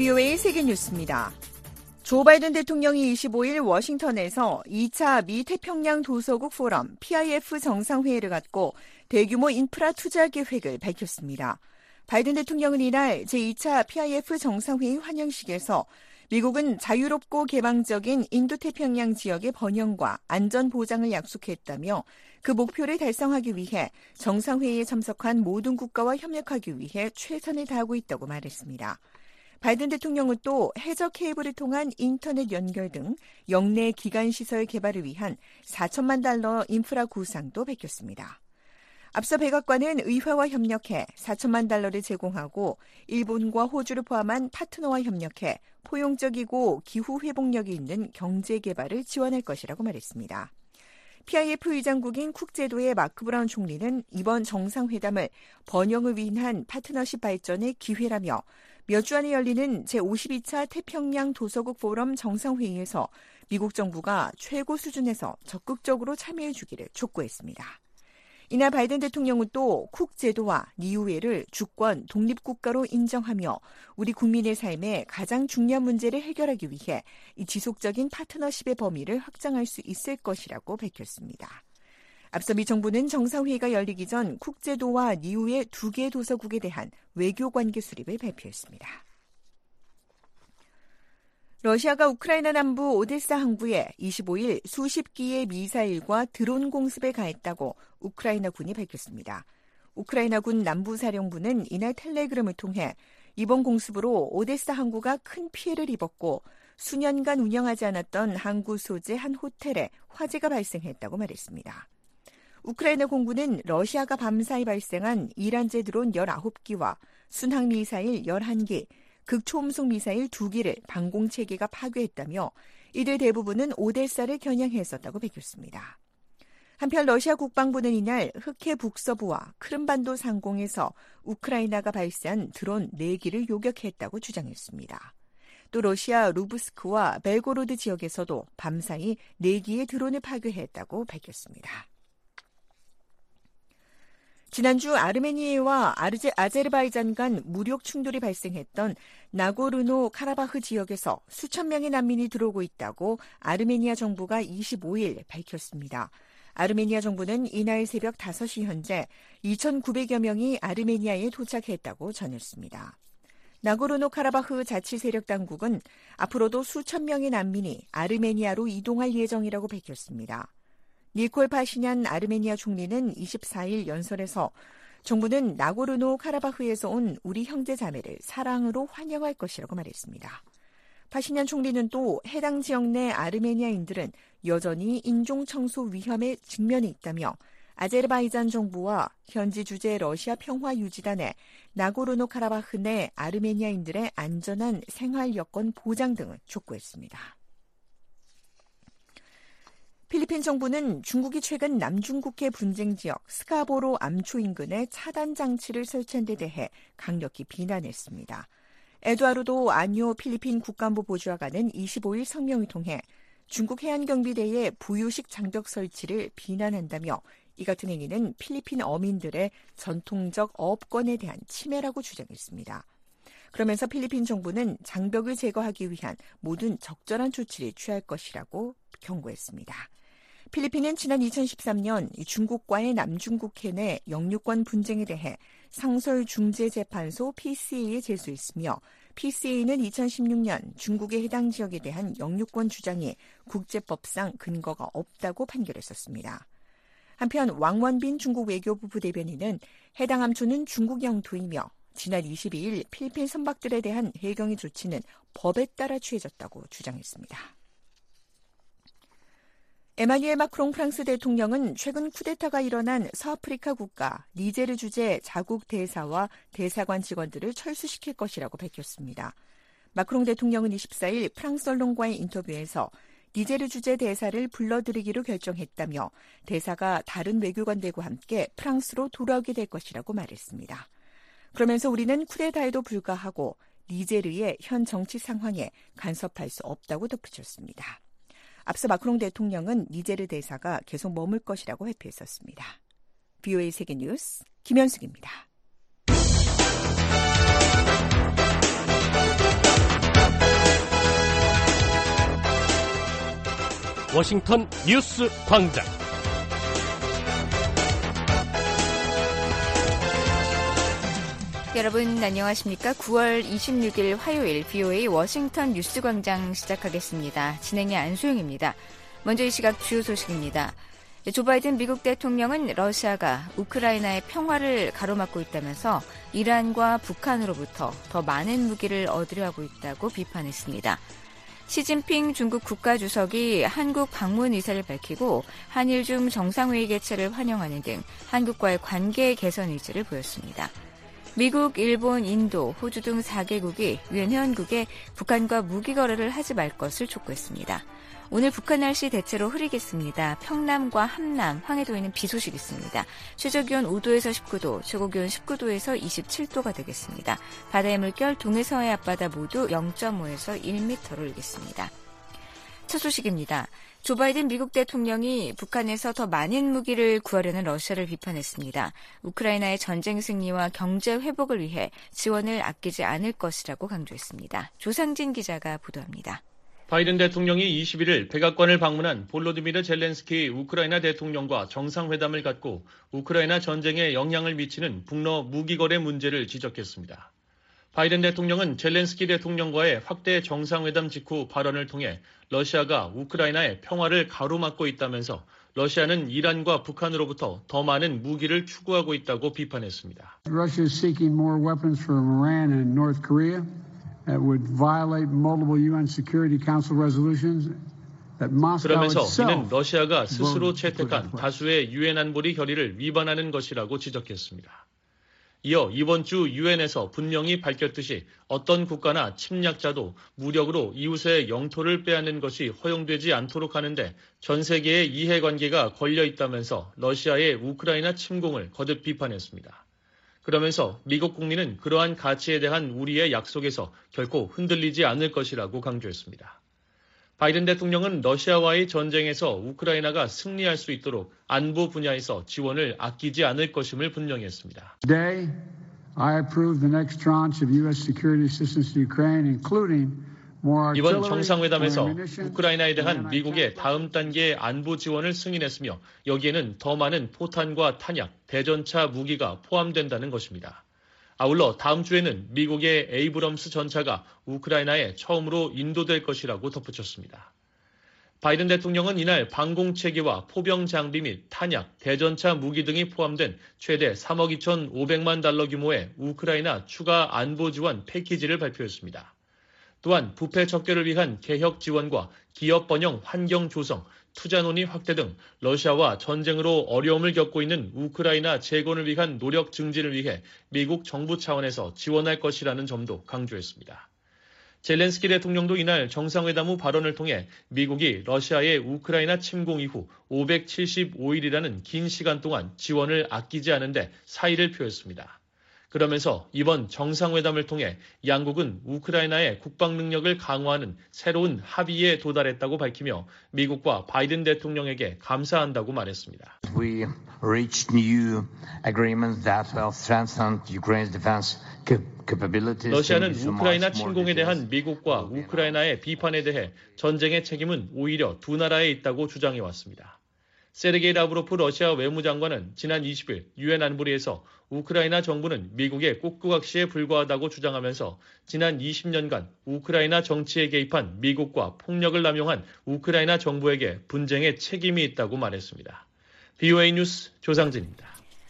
VOA 세계뉴스입니다. 조 바이든 대통령이 25일 워싱턴에서 2차 미태평양 도서국 포럼 PIF 정상회의를 갖고 대규모 인프라 투자 계획을 밝혔습니다. 바이든 대통령은 이날 제2차 PIF 정상회의 환영식에서 미국은 자유롭고 개방적인 인도태평양 지역의 번영과 안전 보장을 약속했다며 그 목표를 달성하기 위해 정상회의에 참석한 모든 국가와 협력하기 위해 최선을 다하고 있다고 말했습니다. 바이든 대통령은 또 해저 케이블을 통한 인터넷 연결 등 영내 기간시설 개발을 위한 4천만 달러 인프라 구상도 밝혔습니다. 앞서 백악관은 의회와 협력해 4천만 달러를 제공하고 일본과 호주를 포함한 파트너와 협력해 포용적이고 기후 회복력이 있는 경제 개발을 지원할 것이라고 말했습니다. PIF 의장국인 쿡제도의 마크 브라운 총리는 이번 정상회담을 번영을 위한 파트너십 발전의 기회라며 몇 주 안에 열리는 제52차 태평양 도서국 포럼 정상회의에서 미국 정부가 최고 수준에서 적극적으로 참여해 주기를 촉구했습니다. 이날 바이든 대통령은 또 쿡 제도와 니우에를 주권 독립국가로 인정하며 우리 국민의 삶에 가장 중요한 문제를 해결하기 위해 이 지속적인 파트너십의 범위를 확장할 수 있을 것이라고 밝혔습니다. 앞서 미 정부는 정상회의가 열리기 전 쿡 제도와 니우의 2개 도서국에 대한 외교관계 수립을 발표했습니다. 러시아가 우크라이나 남부 오데사 항구에 25일 수십 기의 미사일과 드론 공습에 가했다고 우크라이나 군이 밝혔습니다. 우크라이나 군 남부사령부는 이날 텔레그램을 통해 이번 공습으로 오데사 항구가 큰 피해를 입었고 수년간 운영하지 않았던 항구 소재 한 호텔에 화재가 발생했다고 말했습니다. 우크라이나 공군은 러시아가 밤사이 발생한 이란제 드론 19기와 순항미사일 11기, 극초음속 미사일 2기를 방공체계가 파괴했다며 이들 대부분은 오데사를 겨냥했었다고 밝혔습니다. 한편 러시아 국방부는 이날 흑해 북서부와 크림반도 상공에서 우크라이나가 발사한 드론 4기를 요격했다고 주장했습니다. 또 러시아 루브스크와 벨고로드 지역에서도 밤사이 4기의 드론을 파괴했다고 밝혔습니다. 지난주 아르메니아와 아제르바이잔 간 무력 충돌이 발생했던 나고르노 카라바흐 지역에서 수천 명의 난민이 들어오고 있다고 아르메니아 정부가 25일 밝혔습니다. 아르메니아 정부는 이날 새벽 5시 현재 2,900여 명이 아르메니아에 도착했다고 전했습니다. 나고르노 카라바흐 자치 세력 당국은 앞으로도 수천 명의 난민이 아르메니아로 이동할 예정이라고 밝혔습니다. 니콜 파시냔 아르메니아 총리는 24일 연설에서 정부는 나고르노 카라바흐에서 온 우리 형제 자매를 사랑으로 환영할 것이라고 말했습니다. 파시냔 총리는 또 해당 지역 내 아르메니아인들은 여전히 인종청소 위험에 직면해 있다며 아제르바이잔 정부와 현지 주재 러시아 평화유지단에 나고르노 카라바흐 내 아르메니아인들의 안전한 생활 여건 보장 등을 촉구했습니다. 필리핀 정부는 중국이 최근 남중국해 분쟁 지역 스카보로 암초 인근에 차단 장치를 설치한 데 대해 강력히 비난했습니다. 에두아르도 아뇨 필리핀 국가안보 보좌관은 25일 성명을 통해 중국 해안경비대의 부유식 장벽 설치를 비난한다며 이 같은 행위는 필리핀 어민들의 전통적 어업권에 대한 침해라고 주장했습니다. 그러면서 필리핀 정부는 장벽을 제거하기 위한 모든 적절한 조치를 취할 것이라고 경고했습니다. 필리핀은 지난 2013년 중국과의 남중국해 내 영유권 분쟁에 대해 상설중재재판소 PCA에 제소했으며 PCA는 2016년 중국의 해당 지역에 대한 영유권 주장이 국제법상 근거가 없다고 판결했었습니다. 한편 왕원빈 중국 외교부 부대변인은 해당 암초는 중국 영토이며 지난 22일 필리핀 선박들에 대한 해경의 조치는 법에 따라 취해졌다고 주장했습니다. 에마뉘엘 마크롱 프랑스 대통령은 최근 쿠데타가 일어난 서아프리카 국가 니제르 주재 자국 대사와 대사관 직원들을 철수시킬 것이라고 밝혔습니다. 마크롱 대통령은 24일 프랑스 언론과의 인터뷰에서 니제르 주재 대사를 불러들이기로 결정했다며 대사가 다른 외교관들과 함께 프랑스로 돌아오게 될 것이라고 말했습니다. 그러면서 우리는 쿠데타에도 불과하고 니제르의 현 정치 상황에 간섭할 수 없다고 덧붙였습니다. 앞서 마크롱 대통령은 니제르 대사가 계속 머물 것이라고 회피했었습니다. VOA 세계뉴스 김현숙입니다. 워싱턴 뉴스 광장. 여러분 안녕하십니까? 9월 26일 화요일 VOA 워싱턴 뉴스 광장 시작하겠습니다. 진행의 안소영입니다. 먼저 이 시각 주요 소식입니다. 조 바이든 미국 대통령은 러시아가 우크라이나의 평화를 가로막고 있다면서 이란과 북한으로부터 더 많은 무기를 얻으려 하고 있다고 비판했습니다. 시진핑 중국 국가주석이 한국 방문 의사를 밝히고 한일 중 정상회의 개최를 환영하는 등 한국과의 관계 개선 의지를 보였습니다. 미국, 일본, 인도, 호주 등 4개국이 유엔 회원국에 북한과 무기 거래를 하지 말 것을 촉구했습니다. 오늘 북한 날씨 대체로 흐리겠습니다. 평남과 함남, 황해도에는 비 소식 있습니다. 최저기온 5도에서 19도, 최고기온 19도에서 27도가 되겠습니다. 바다의 물결 동해서해 앞바다 모두 0.5에서 1m로 일겠습니다. 첫 소식입니다. 조 바이든 미국 대통령이 북한에서 더 많은 무기를 구하려는 러시아를 비판했습니다. 우크라이나의 전쟁 승리와 경제 회복을 위해 지원을 아끼지 않을 것이라고 강조했습니다. 조상진 기자가 보도합니다. 바이든 대통령이 21일 백악관을 방문한 볼로디미르 젤렌스키 우크라이나 대통령과 정상회담을 갖고 우크라이나 전쟁에 영향을 미치는 북러 무기거래 문제를 지적했습니다. 바이든 대통령은 젤렌스키 대통령과의 확대 정상회담 직후 발언을 통해 러시아가 우크라이나의 평화를 가로막고 있다면서 러시아는 이란과 북한으로부터 더 많은 무기를 추구하고 있다고 비판했습니다. Russia is seeking more weapons from Iran and North Korea that would violate multiple UN Security Council resolutions. 그러면서 이는 러시아가 스스로 채택한 다수의 유엔 안보리 결의를 위반하는 것이라고 지적했습니다. 이어 이번 주 유엔에서 분명히 밝혔듯이 어떤 국가나 침략자도 무력으로 이웃의 영토를 빼앗는 것이 허용되지 않도록 하는데 전 세계의 이해관계가 걸려 있다면서 러시아의 우크라이나 침공을 거듭 비판했습니다. 그러면서 미국 국민은 그러한 가치에 대한 우리의 약속에서 결코 흔들리지 않을 것이라고 강조했습니다. 바이든 대통령은 러시아와의 전쟁에서 우크라이나가 승리할 수 있도록 안보 분야에서 지원을 아끼지 않을 것임을 분명히 했습니다. Today, I approve the next tranche of U.S. security assistance to Ukraine, including more artillery. 이번 정상회담에서 우크라이나에 대한 미국의 다음 단계의 안보 지원을 승인했으며 여기에는 더 많은 포탄과 탄약, 대전차 무기가 포함된다는 것입니다. 아울러 다음 주에는 미국의 에이브럼스 전차가 우크라이나에 처음으로 인도될 것이라고 덧붙였습니다. 바이든 대통령은 이날 방공체계와 포병 장비 및 탄약, 대전차 무기 등이 포함된 최대 3억 2,500만 달러 규모의 우크라이나 추가 안보 지원 패키지를 발표했습니다. 또한 부패 척결을 위한 개혁 지원과 기업 번영 환경 조성, 투자 논의 확대 등 러시아와 전쟁으로 어려움을 겪고 있는 우크라이나 재건을 위한 노력 증진을 위해 미국 정부 차원에서 지원할 것이라는 점도 강조했습니다. 젤렌스키 대통령도 이날 정상회담 후 발언을 통해 미국이 러시아의 우크라이나 침공 이후 575일이라는 긴 시간 동안 지원을 아끼지 않은데 사의를 표했습니다. 그러면서 이번 정상회담을 통해 양국은 우크라이나의 국방 능력을 강화하는 새로운 합의에 도달했다고 밝히며 미국과 바이든 대통령에게 감사한다고 말했습니다. We reached new agreements that will strengthen Ukraine's defense capabilities. 러시아는 우크라이나 침공에 대한 미국과 우크라이나의 비판에 대해 전쟁의 책임은 오히려 두 나라에 있다고 주장해왔습니다. 세르게이 라브로프 러시아 외무장관은 지난 20일 유엔 안보리에서 우크라이나 정부는 미국의 꼭두각시에 불과하다고 주장하면서 지난 20년간 우크라이나 정치에 개입한 미국과 폭력을 남용한 우크라이나 정부에게 분쟁의 책임이 있다고 말했습니다. VOA 뉴스 조상진입니다.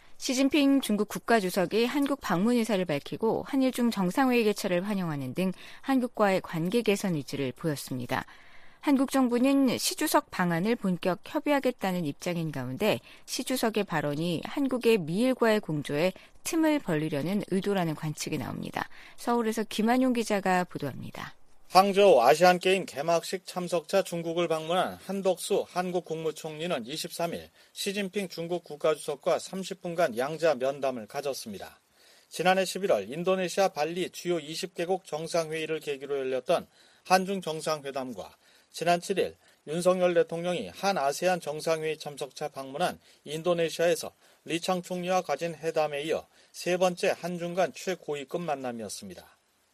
시진핑 중국 국가주석이 한국 방문 의사를 밝히고 한일중 정상회의 개최를 환영하는 등 한국과의 관계 개선 의지를 보였습니다. 한국 정부는 시 주석 방안을 본격 협의하겠다는 입장인 가운데 시 주석의 발언이 한국의 미일과의 공조에 틈을 벌리려는 의도라는 관측이 나옵니다. 서울에서 김한용 기자가 보도합니다. 항저우 아시안게임 개막식 참석차 중국을 방문한 한덕수 한국 국무총리는 23일 시진핑 중국 국가주석과 30분간 양자 면담을 가졌습니다. 지난해 11월 인도네시아 발리 주요 20개국 정상회의를 계기로 열렸던 한중 정상회담과 지난 7일 윤석열 대통령이 한 아세안 정상회의 참석차 방문한 인도네시아에서 리창 총리와 가진 회담에 이어 세 번째 한중 간 최고위급 만남이었습니다.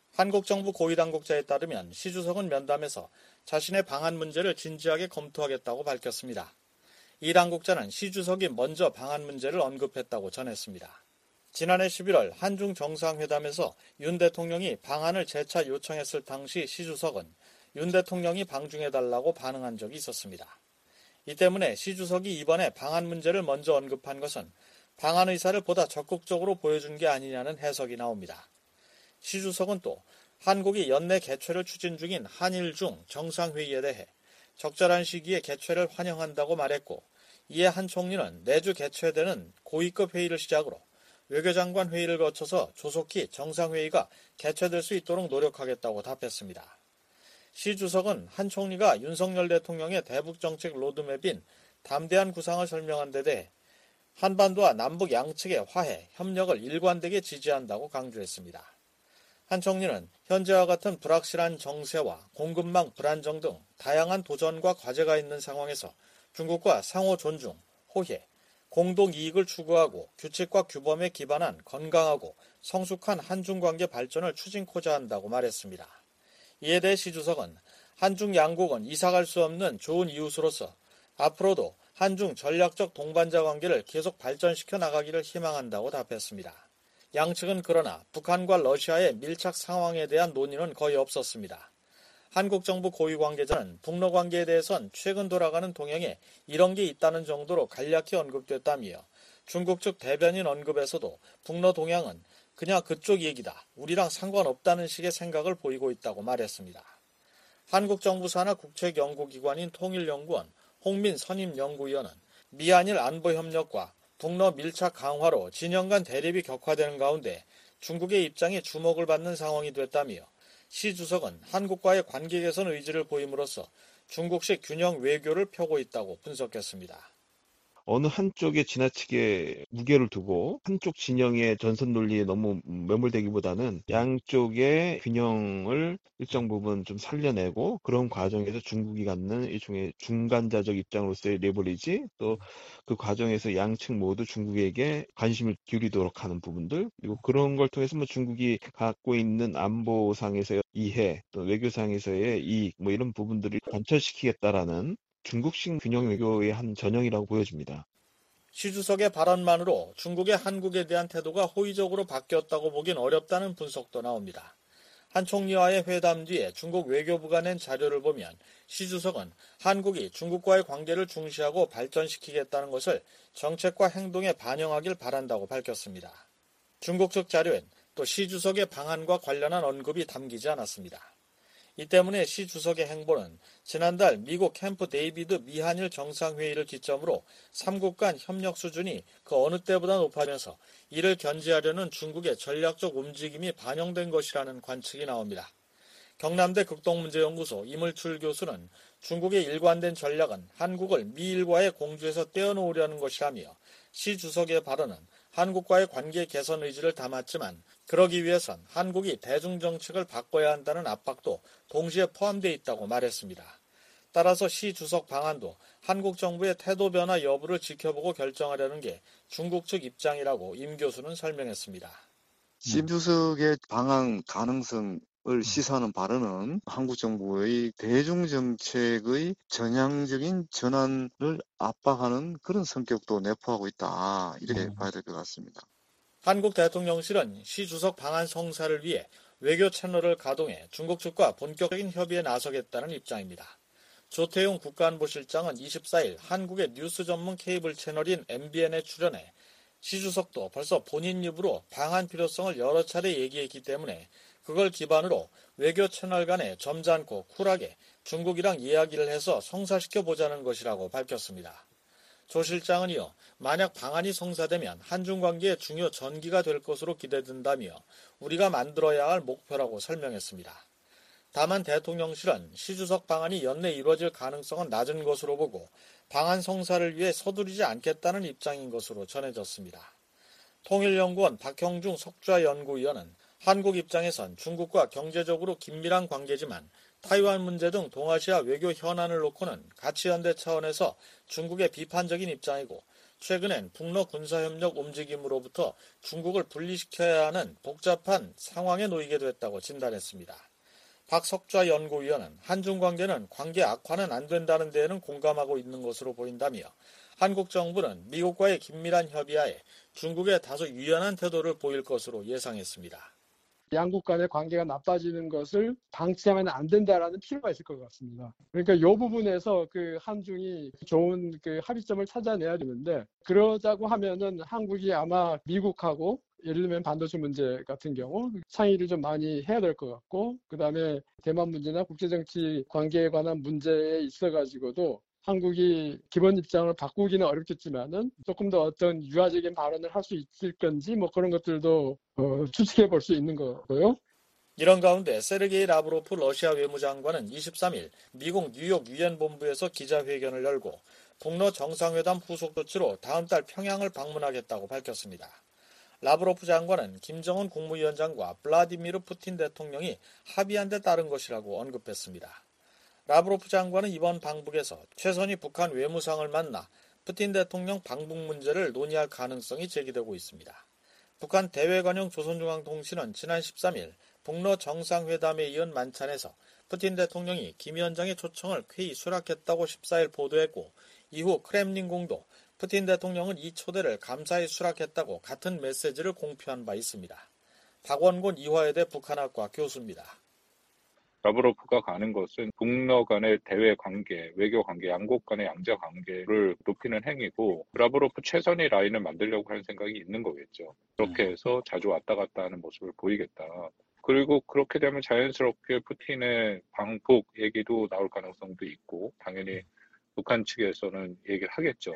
한국 정부 고위당국자에 따르면 시 주석은 면담에서 자신의 방한 문제를 진지하게 검토하겠다고 밝혔습니다. 이 당국자는 시 주석이 먼저 방한 문제를 언급했다고 전했습니다. 지난해 11월 한중 정상회담에서 윤 대통령이 방한을 재차 요청했을 당시 시 주석은 윤 대통령이 방중해달라고 반응한 적이 있었습니다. 이 때문에 시 주석이 이번에 방한 문제를 먼저 언급한 것은 방한 의사를 보다 적극적으로 보여준 게 아니냐는 해석이 나옵니다. 시 주석은 또 한국이 연내 개최를 추진 중인 한일 중 정상회의에 대해 적절한 시기에 개최를 환영한다고 말했고, 이에 한 총리는 내주 개최되는 고위급 회의를 시작으로 외교장관 회의를 거쳐서 조속히 정상회의가 개최될 수 있도록 노력하겠다고 답했습니다. 시 주석은 한 총리가 윤석열 대통령의 대북정책 로드맵인 담대한 구상을 설명한 데 대해 한반도와 남북 양측의 화해, 협력을 일관되게 지지한다고 강조했습니다. 한 총리는 현재와 같은 불확실한 정세와 공급망 불안정 등 다양한 도전과 과제가 있는 상황에서 중국과 상호 존중, 호혜, 공동 이익을 추구하고 규칙과 규범에 기반한 건강하고 성숙한 한중 관계 발전을 추진코자 한다고 말했습니다. 이에 대해 시 주석은 한중 양국은 이사갈 수 없는 좋은 이웃으로서 앞으로도 한중 전략적 동반자 관계를 계속 발전시켜 나가기를 희망한다고 답했습니다. 양측은 그러나 북한과 러시아의 밀착 상황에 대한 논의는 거의 없었습니다. 한국 정부 고위 관계자는 북러 관계에 대해선 최근 돌아가는 동향에 이런 게 있다는 정도로 간략히 언급됐다며 중국 측 대변인 언급에서도 북러 동향은 그냥 그쪽 얘기다, 우리랑 상관없다는 식의 생각을 보이고 있다고 말했습니다. 한국 정부 산하 국책연구기관인 통일연구원 홍민 선임연구위원은 미한일 안보협력과 북러 밀착 강화로 진영 간 대립이 격화되는 가운데 중국의 입장이 주목을 받는 상황이 됐다며 시 주석은 한국과의 관계 개선 의지를 보임으로써 중국식 균형 외교를 펴고 있다고 분석했습니다. 어느 한쪽에 지나치게 무게를 두고 한쪽 진영의 전선 논리에 너무 매몰되기보다는 양쪽의 균형을 일정 부분 좀 살려내고 그런 과정에서 중국이 갖는 일종의 중간자적 입장으로서의 레버리지, 또 그 과정에서 양측 모두 중국에게 관심을 기울이도록 하는 부분들, 그리고 그런 걸 통해서 뭐 중국이 갖고 있는 안보상에서의 이해, 또 외교상에서의 이익, 뭐 이런 부분들을 관철시키겠다라는 중국식 균형 외교의 한 전형이라고 보여집니다. 시 주석의 발언만으로 중국의 한국에 대한 태도가 호의적으로 바뀌었다고 보긴 어렵다는 분석도 나옵니다. 한 총리와의 회담 뒤에 중국 외교부가 낸 자료를 보면 시 주석은 한국이 중국과의 관계를 중시하고 발전시키겠다는 것을 정책과 행동에 반영하길 바란다고 밝혔습니다. 중국 측 자료엔 또 시 주석의 방한과 관련한 언급이 담기지 않았습니다. 이 때문에 시 주석의 행보는 지난달 미국 캠프 데이비드 미한일 정상회의를 기점으로 3국 간 협력 수준이 그 어느 때보다 높아지면서 이를 견제하려는 중국의 전략적 움직임이 반영된 것이라는 관측이 나옵니다. 경남대 극동문제연구소 이물출 교수는 중국의 일관된 전략은 한국을 미일과의 공조에서 떼어놓으려는 것이라며 시 주석의 발언은 한국과의 관계 개선 의지를 담았지만 그러기 위해선 한국이 대중정책을 바꿔야 한다는 압박도 동시에 포함되어 있다고 말했습니다. 따라서 시 주석 방안도 한국 정부의 태도 변화 여부를 지켜보고 결정하려는 게 중국 측 입장이라고 임 교수는 설명했습니다. 시 주석의 방한 가능성을 시사하는 발언은 한국 정부의 대중정책의 전향적인 전환을 압박하는 그런 성격도 내포하고 있다, 이렇게 봐야 될 것 같습니다. 한국 대통령실은 시 주석 방한 성사를 위해 외교 채널을 가동해 중국 측과 본격적인 협의에 나서겠다는 입장입니다. 조태용 국가안보실장은 24일 한국의 뉴스 전문 케이블 채널인 MBN에 출연해 시 주석도 벌써 본인 입으로 방한 필요성을 여러 차례 얘기했기 때문에 그걸 기반으로 외교 채널 간에 점잖고 쿨하게 중국이랑 이야기를 해서 성사시켜보자는 것이라고 밝혔습니다. 조 실장은 이어 만약 방한이 성사되면 한중 관계의 중요 전기가 될 것으로 기대된다며 우리가 만들어야 할 목표라고 설명했습니다. 다만 대통령실은 시 주석 방한이 연내 이루어질 가능성은 낮은 것으로 보고 방한 성사를 위해 서두르지 않겠다는 입장인 것으로 전해졌습니다. 통일연구원 박형중 석좌연구위원은 한국 입장에선 중국과 경제적으로 긴밀한 관계지만 타이완 문제 등 동아시아 외교 현안을 놓고는 가치연대 차원에서 중국의 비판적인 입장이고 최근엔 북러 군사협력 움직임으로부터 중국을 분리시켜야 하는 복잡한 상황에 놓이게 됐다고 진단했습니다. 박석좌 연구위원은 한중 관계는 관계 악화는 안 된다는 데에는 공감하고 있는 것으로 보인다며 한국 정부는 미국과의 긴밀한 협의하에 중국에 다소 유연한 태도를 보일 것으로 예상했습니다. 양국 간의 관계가 나빠지는 것을 방치하면 안 된다라는 필요가 있을 것 같습니다. 그러니까 이 부분에서 한중이 좋은 합의점을 찾아내야 되는데, 그러자고 하면은 한국이 아마 미국하고 예를 들면 반도체 문제 같은 경우 상의를 좀 많이 해야 될 것 같고, 그다음에 대만 문제나 국제정치 관계에 관한 문제에 있어가지고도 한국이 기본 입장을 바꾸기는 어렵겠지만은 조금 더 어떤 유화적인 발언을 할 수 있을 건지 그런 것들도 추측해 볼 수 있는 거고요. 이런 가운데 세르게이 라브로프 러시아 외무장관은 23일 미국 뉴욕 유엔 본부에서 기자회견을 열고 북러 정상회담 후속 조치로 다음 달 평양을 방문하겠다고 밝혔습니다. 라브로프 장관은 김정은 국무위원장과 블라디미르 푸틴 대통령이 합의한 데 따른 것이라고 언급했습니다. 라브로프 장관은 이번 방북에서 최선희 북한 외무상을 만나 푸틴 대통령 방북 문제를 논의할 가능성이 제기되고 있습니다. 북한 대외관용 조선중앙통신은 지난 13일 북러 정상회담에 이은 만찬에서 푸틴 대통령이 김 위원장의 초청을 쾌히 수락했다고 14일 보도했고, 이후 크렘린궁도 푸틴 대통령은 이 초대를 감사히 수락했다고 같은 메시지를 공표한 바 있습니다. 박원곤 이화여대 북한학과 교수입니다. 라브로프가 가는 것은 북러 간의 대외 관계, 외교 관계, 양국 간의 양자 관계를 높이는 행위고, 라브로프 최선의 라인을 만들려고 하는 생각이 있는 거겠죠. 그렇게 해서 자주 왔다 갔다 하는 모습을 보이겠다. 그리고 그렇게 되면 자연스럽게 푸틴의 방북 얘기도 나올 가능성도 있고, 당연히 북한 측에서는 얘기를 하겠죠.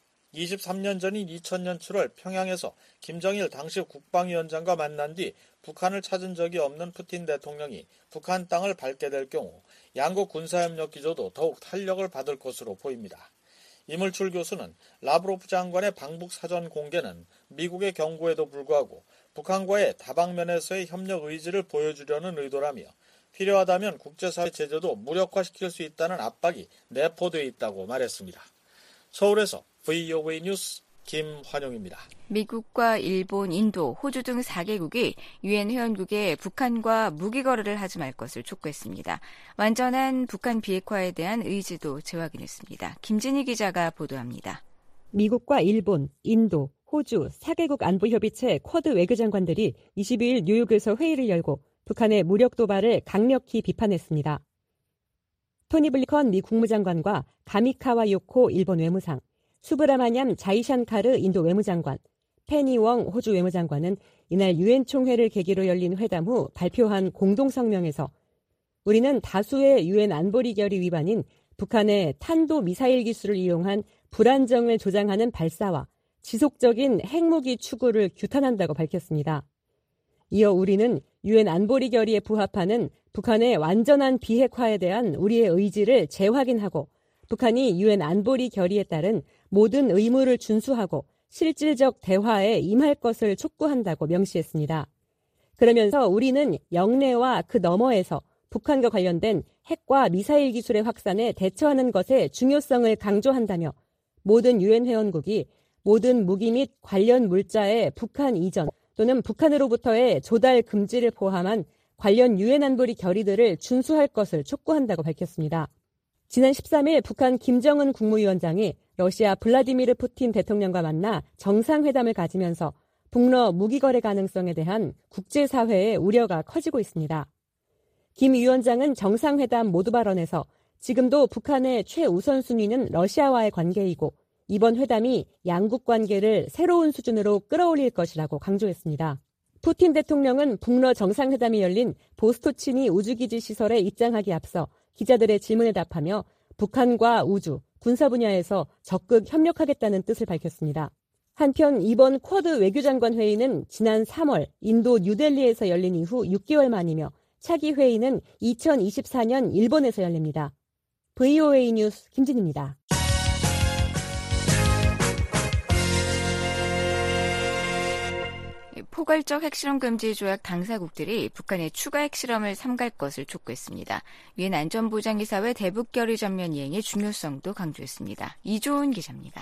23년 전인 2000년 7월 평양에서 김정일 당시 국방위원장과 만난 뒤 북한을 찾은 적이 없는 푸틴 대통령이 북한 땅을 밟게 될 경우 양국 군사협력 기조도 더욱 탄력을 받을 것으로 보입니다. 이물출 교수는 라브로프 장관의 방북 사전 공개는 미국의 경고에도 불구하고 북한과의 다방면에서의 협력 의지를 보여주려는 의도라며, 필요하다면 국제사회 제재도 무력화시킬 수 있다는 압박이 내포되어 있다고 말했습니다. 서울에서 VOA 뉴스 김환용입니다. 미국과 일본, 인도, 호주 등 4개국이 유엔 회원국에 북한과 무기 거래를 하지 말 것을 촉구했습니다. 완전한 북한 비핵화에 대한 의지도 재확인했습니다. 김진희 기자가 보도합니다. 미국과 일본, 인도, 호주 4개국 안보협의체 쿼드 외교장관들이 22일 뉴욕에서 회의를 열고 북한의 무력 도발을 강력히 비판했습니다. 토니 블링컨 미 국무장관과 가미카와 요코 일본 외무상, 수브라마냠 자이샨카르 인도 외무장관, 페니 웡 호주 외무장관은 이날 유엔 총회를 계기로 열린 회담 후 발표한 공동성명에서 우리는 다수의 유엔 안보리 결의 위반인 북한의 탄도 미사일 기술을 이용한 불안정을 조장하는 발사와 지속적인 핵무기 추구를 규탄한다고 밝혔습니다. 이어 우리는 유엔 안보리 결의에 부합하는 북한의 완전한 비핵화에 대한 우리의 의지를 재확인하고 북한이 유엔 안보리 결의에 따른 모든 의무를 준수하고 실질적 대화에 임할 것을 촉구한다고 명시했습니다. 그러면서 우리는 영내와 그 너머에서 북한과 관련된 핵과 미사일 기술의 확산에 대처하는 것의 중요성을 강조한다며 모든 유엔 회원국이 모든 무기 및 관련 물자의 북한 이전 또는 북한으로부터의 조달 금지를 포함한 관련 유엔 안보리 결의들을 준수할 것을 촉구한다고 밝혔습니다. 지난 13일 북한 김정은 국무위원장이 러시아 블라디미르 푸틴 대통령과 만나 정상회담을 가지면서 북러 무기 거래 가능성에 대한 국제사회의 우려가 커지고 있습니다. 김 위원장은 정상회담 모두 발언에서 지금도 북한의 최우선 순위는 러시아와의 관계이고 이번 회담이 양국 관계를 새로운 수준으로 끌어올릴 것이라고 강조했습니다. 푸틴 대통령은 북러 정상회담이 열린 보스토치니 우주기지 시설에 입장하기 앞서 기자들의 질문에 답하며 북한과 우주, 군사 분야에서 적극 협력하겠다는 뜻을 밝혔습니다. 한편 이번 쿼드 외교장관 회의는 지난 3월 인도 뉴델리에서 열린 이후 6개월 만이며 차기 회의는 2024년 일본에서 열립니다. VOA 뉴스 김진희입니다. 포괄적 핵실험 금지 조약 당사국들이 북한의 추가 핵실험을 삼갈 것을 촉구했습니다. 유엔 안전보장이사회 대북 결의 전면 이행의 중요성도 강조했습니다. 이조은 기자입니다.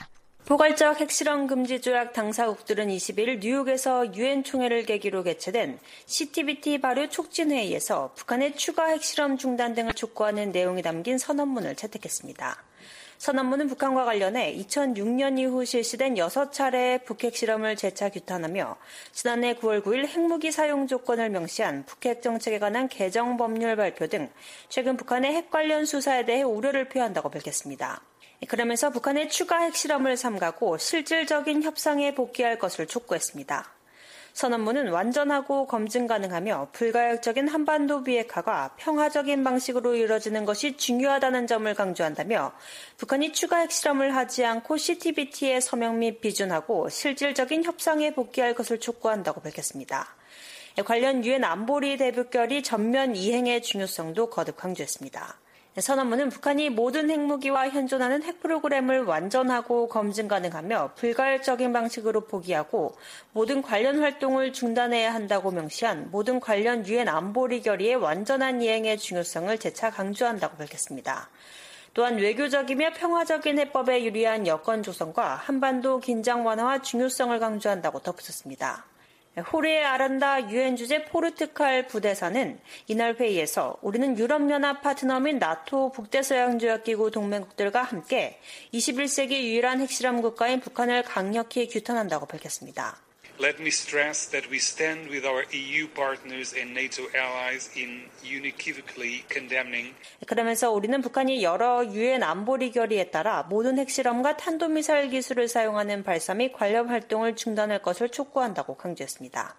포괄적 핵실험 금지 조약 당사국들은 21일 뉴욕에서 유엔 총회를 계기로 개최된 CTBT 발효 촉진회의에서 북한의 추가 핵실험 중단 등을 촉구하는 내용이 담긴 선언문을 채택했습니다. 선언문은 북한과 관련해 2006년 이후 실시된 6차례의 북핵 실험을 재차 규탄하며 지난해 9월 9일 핵무기 사용 조건을 명시한 북핵 정책에 관한 개정 법률 발표 등 최근 북한의 핵 관련 수사에 대해 우려를 표한다고 밝혔습니다. 그러면서 북한의 추가 핵실험을 삼가고 실질적인 협상에 복귀할 것을 촉구했습니다. 선언문은 완전하고 검증 가능하며 불가역적인 한반도 비핵화가 평화적인 방식으로 이루어지는 것이 중요하다는 점을 강조한다며 북한이 추가 핵실험을 하지 않고 CTBT에 서명 및 비준하고 실질적인 협상에 복귀할 것을 촉구한다고 밝혔습니다. 관련 유엔 안보리 대북결의 전면 이행의 중요성도 거듭 강조했습니다. 선언문은 북한이 모든 핵무기와 현존하는 핵 프로그램을 완전하고 검증 가능하며 불가역적인 방식으로 포기하고 모든 관련 활동을 중단해야 한다고 명시한 모든 관련 유엔 안보리 결의의 완전한 이행의 중요성을 재차 강조한다고 밝혔습니다. 또한 외교적이며 평화적인 해법에 유리한 여건 조성과 한반도 긴장 완화와 중요성을 강조한다고 덧붙였습니다. 호리에 아란다 유엔 주재 포르투갈 부대사는 이날 회의에서 우리는 유럽연합 파트너 및 나토 북대서양조약기구 동맹국들과 함께 21세기 유일한 핵실험 국가인 북한을 강력히 규탄한다고 밝혔습니다. Let me stress that we stand with our EU partners and NATO allies in unequivocally condemning. 그러면서 우리는 북한이 여러 유엔 안보리 결의에 따라 모든 핵실험과 탄도미사일 기술을 사용하는 발사 및 관련 활동을 중단할 것을 촉구한다고 강조했습니다.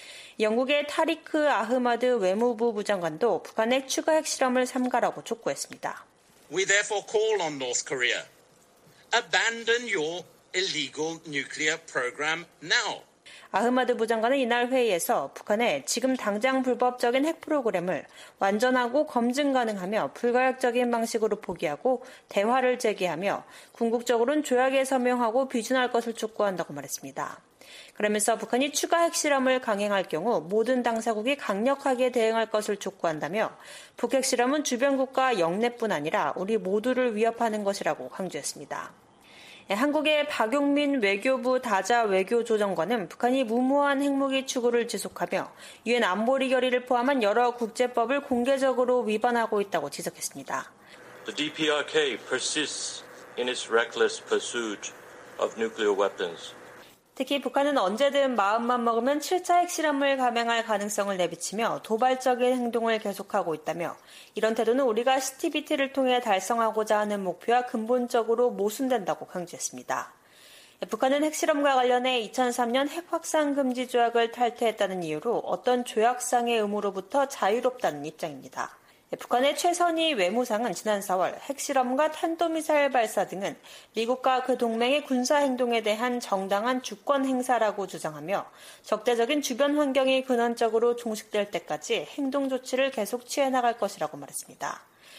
영국의 타리크 아흐마드 외무부 부장관도 북한의 추가 핵실험을 삼가라고 촉구했습니다. We therefore call on North Korea. Abandon your illegal nuclear program now. 아흐마드 부장관은 이날 회의에서 북한의 지금 당장 불법적인 핵 프로그램을 완전하고 검증 가능하며 불가역적인 방식으로 포기하고 대화를 재개하며 궁극적으로는 조약에 서명하고 비준할 것을 촉구한다고 말했습니다. 그러면서 북한이 추가 핵실험을 강행할 경우 모든 당사국이 강력하게 대응할 것을 촉구한다며 북핵 실험은 주변 국가 영내뿐 아니라 우리 모두를 위협하는 것이라고 강조했습니다. 한국의 박용민 외교부 다자 외교조정관은 북한이 무모한 핵무기 추구를 지속하며 유엔 안보리 결의를 포함한 여러 국제법을 공개적으로 위반하고 있다고 지적했습니다. The DPRK persists in its reckless pursuit of nuclear weapons. 특히 북한은 언제든 마음만 먹으면 7차 핵실험을 감행할 가능성을 내비치며 도발적인 행동을 계속하고 있다며 이런 태도는 우리가 CTBT를 통해 달성하고자 하는 목표와 근본적으로 모순된다고 강조했습니다. 북한은 핵실험과 관련해 2003년 핵확산 금지 조약을 탈퇴했다는 이유로 어떤 조약상의 의무로부터 자유롭다는 입장입니다. 북한의 최선희 외무상은 지난 4월 핵실험과 탄도미사일 발사 등은 미국과 그 동맹의 군사행동에 대한 정당한 주권 행사라고 주장하며 적대적인 주변 환경이 근원적으로 종식될 때까지 행동 조치를 계속 취해나갈 것이라고 말했습니다.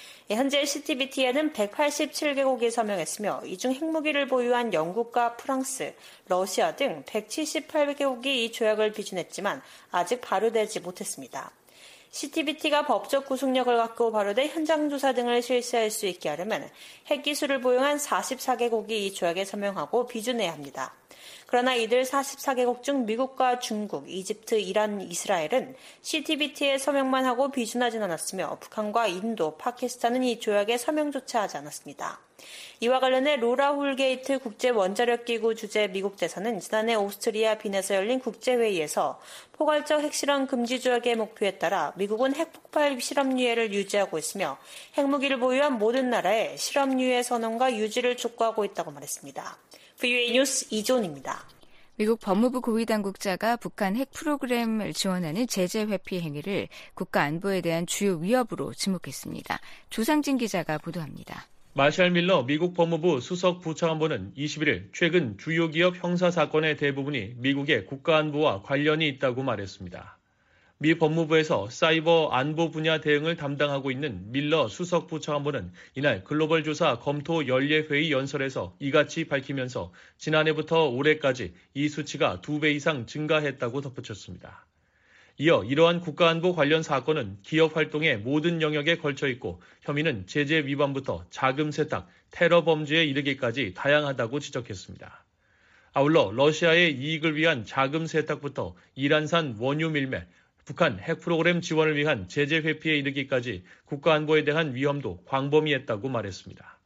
현재 CTBT에는 187개국이 서명했으며 이 중 핵무기를 보유한 영국과 프랑스, 러시아 등 178개국이 이 조약을 비준했지만 아직 발효되지 못했습니다. CTBT가 법적 구속력을 갖고 발효돼 현장 조사 등을 실시할 수 있게 하려면 핵기술을 보유한 44개국이 이 조약에 서명하고 비준해야 합니다. 그러나 이들 44개국 중 미국과 중국, 이집트, 이란, 이스라엘은 CTBT에 서명만 하고 비준하진 않았으며 북한과 인도, 파키스탄은 이 조약에 서명조차 하지 않았습니다. 이와 관련해 로라 홀게이트 국제원자력기구 주재 미국 대사는 지난해 오스트리아 빈에서 열린 국제회의에서 포괄적 핵실험 금지 조약의 목표에 따라 미국은 핵폭발 실험 유예를 유지하고 있으며 핵무기를 보유한 모든 나라에 실험 유예 선언과 유지를 촉구하고 있다고 말했습니다. VOA 뉴스 이존입니다. 미국 법무부 고위당국자가 북한 핵 프로그램을 지원하는 제재 회피 행위를 국가 안보에 대한 주요 위협으로 지목했습니다. 조상진 기자가 보도합니다. 마샬 밀러 미국 법무부 수석 부차관보는 21일 최근 주요 기업 형사 사건의 대부분이 미국의 국가안보와 관련이 있다고 말했습니다. 미 법무부에서 사이버 안보 분야 대응을 담당하고 있는 밀러 수석 부차관보는 이날 글로벌 조사 검토 연례회의 연설에서 이같이 밝히면서 지난해부터 올해까지 이 수치가 2배 이상 증가했다고 덧붙였습니다. 이어 이러한 국가안보 관련 사건은 기업 활동의 모든 영역에 걸쳐 있고 혐의는 제재 위반부터 자금 세탁, 테러 범죄에 이르기까지 다양하다고 지적했습니다. 아울러 러시아의 이익을 위한 자금 세탁부터 이란산 원유 밀매, 북한 핵 프로그램 지원을 위한 제재 회피에 이르기까지 국가안보에 대한 위험도 광범위했다고 말했습니다.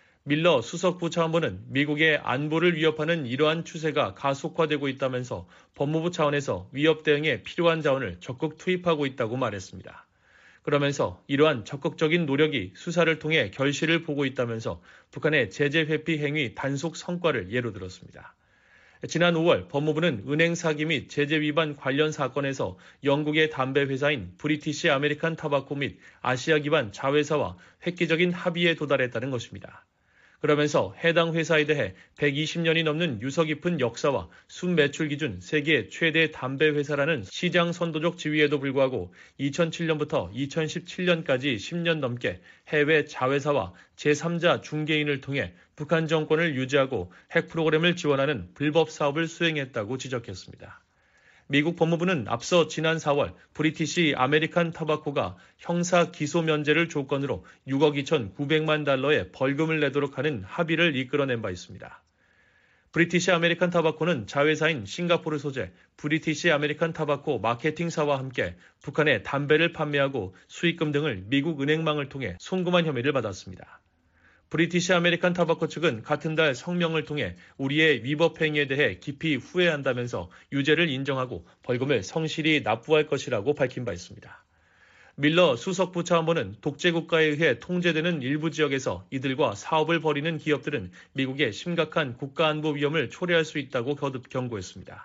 밀러 수석부차관보는 미국의 안보를 위협하는 이러한 추세가 가속화되고 있다면서 법무부 차원에서 위협 대응에 필요한 자원을 적극 투입하고 있다고 말했습니다. 그러면서 이러한 적극적인 노력이 수사를 통해 결실을 보고 있다면서 북한의 제재 회피 행위 단속 성과를 예로 들었습니다. 지난 5월 법무부는 은행 사기 및 제재 위반 관련 사건에서 영국의 담배 회사인 브리티시 아메리칸 타바코 및 아시아 기반 자회사와 획기적인 합의에 도달했다는 것입니다. 그러면서 해당 회사에 대해 120년이 넘는 유서 깊은 역사와 순매출 기준 세계 최대 담배 회사라는 시장 선도적 지위에도 불구하고 2007년부터 2017년까지 10년 넘게 해외 자회사와 제3자 중개인을 통해 북한 정권을 유지하고 핵 프로그램을 지원하는 불법 사업을 수행했다고 지적했습니다. 미국 법무부는 앞서 지난 4월 브리티시 아메리칸 타바코가 형사 기소 면제를 조건으로 6억 2,900만 달러의 벌금을 내도록 하는 합의를 이끌어낸 바 있습니다. 브리티시 아메리칸 타바코는 자회사인 싱가포르 소재 브리티시 아메리칸 타바코 마케팅사와 함께 북한에 담배를 판매하고 수익금 등을 미국 은행망을 통해 송금한 혐의를 받았습니다. 브리티시 아메리칸 타바코 측은 같은 달 성명을 통해 우리의 위법 행위에 대해 깊이 후회한다면서 유죄를 인정하고 벌금을 성실히 납부할 것이라고 밝힌 바 있습니다. 밀러 수석부 차관보는 독재국가에 의해 통제되는 일부 지역에서 이들과 사업을 벌이는 기업들은 미국의 심각한 국가안보 위험을 초래할 수 있다고 거듭 경고했습니다.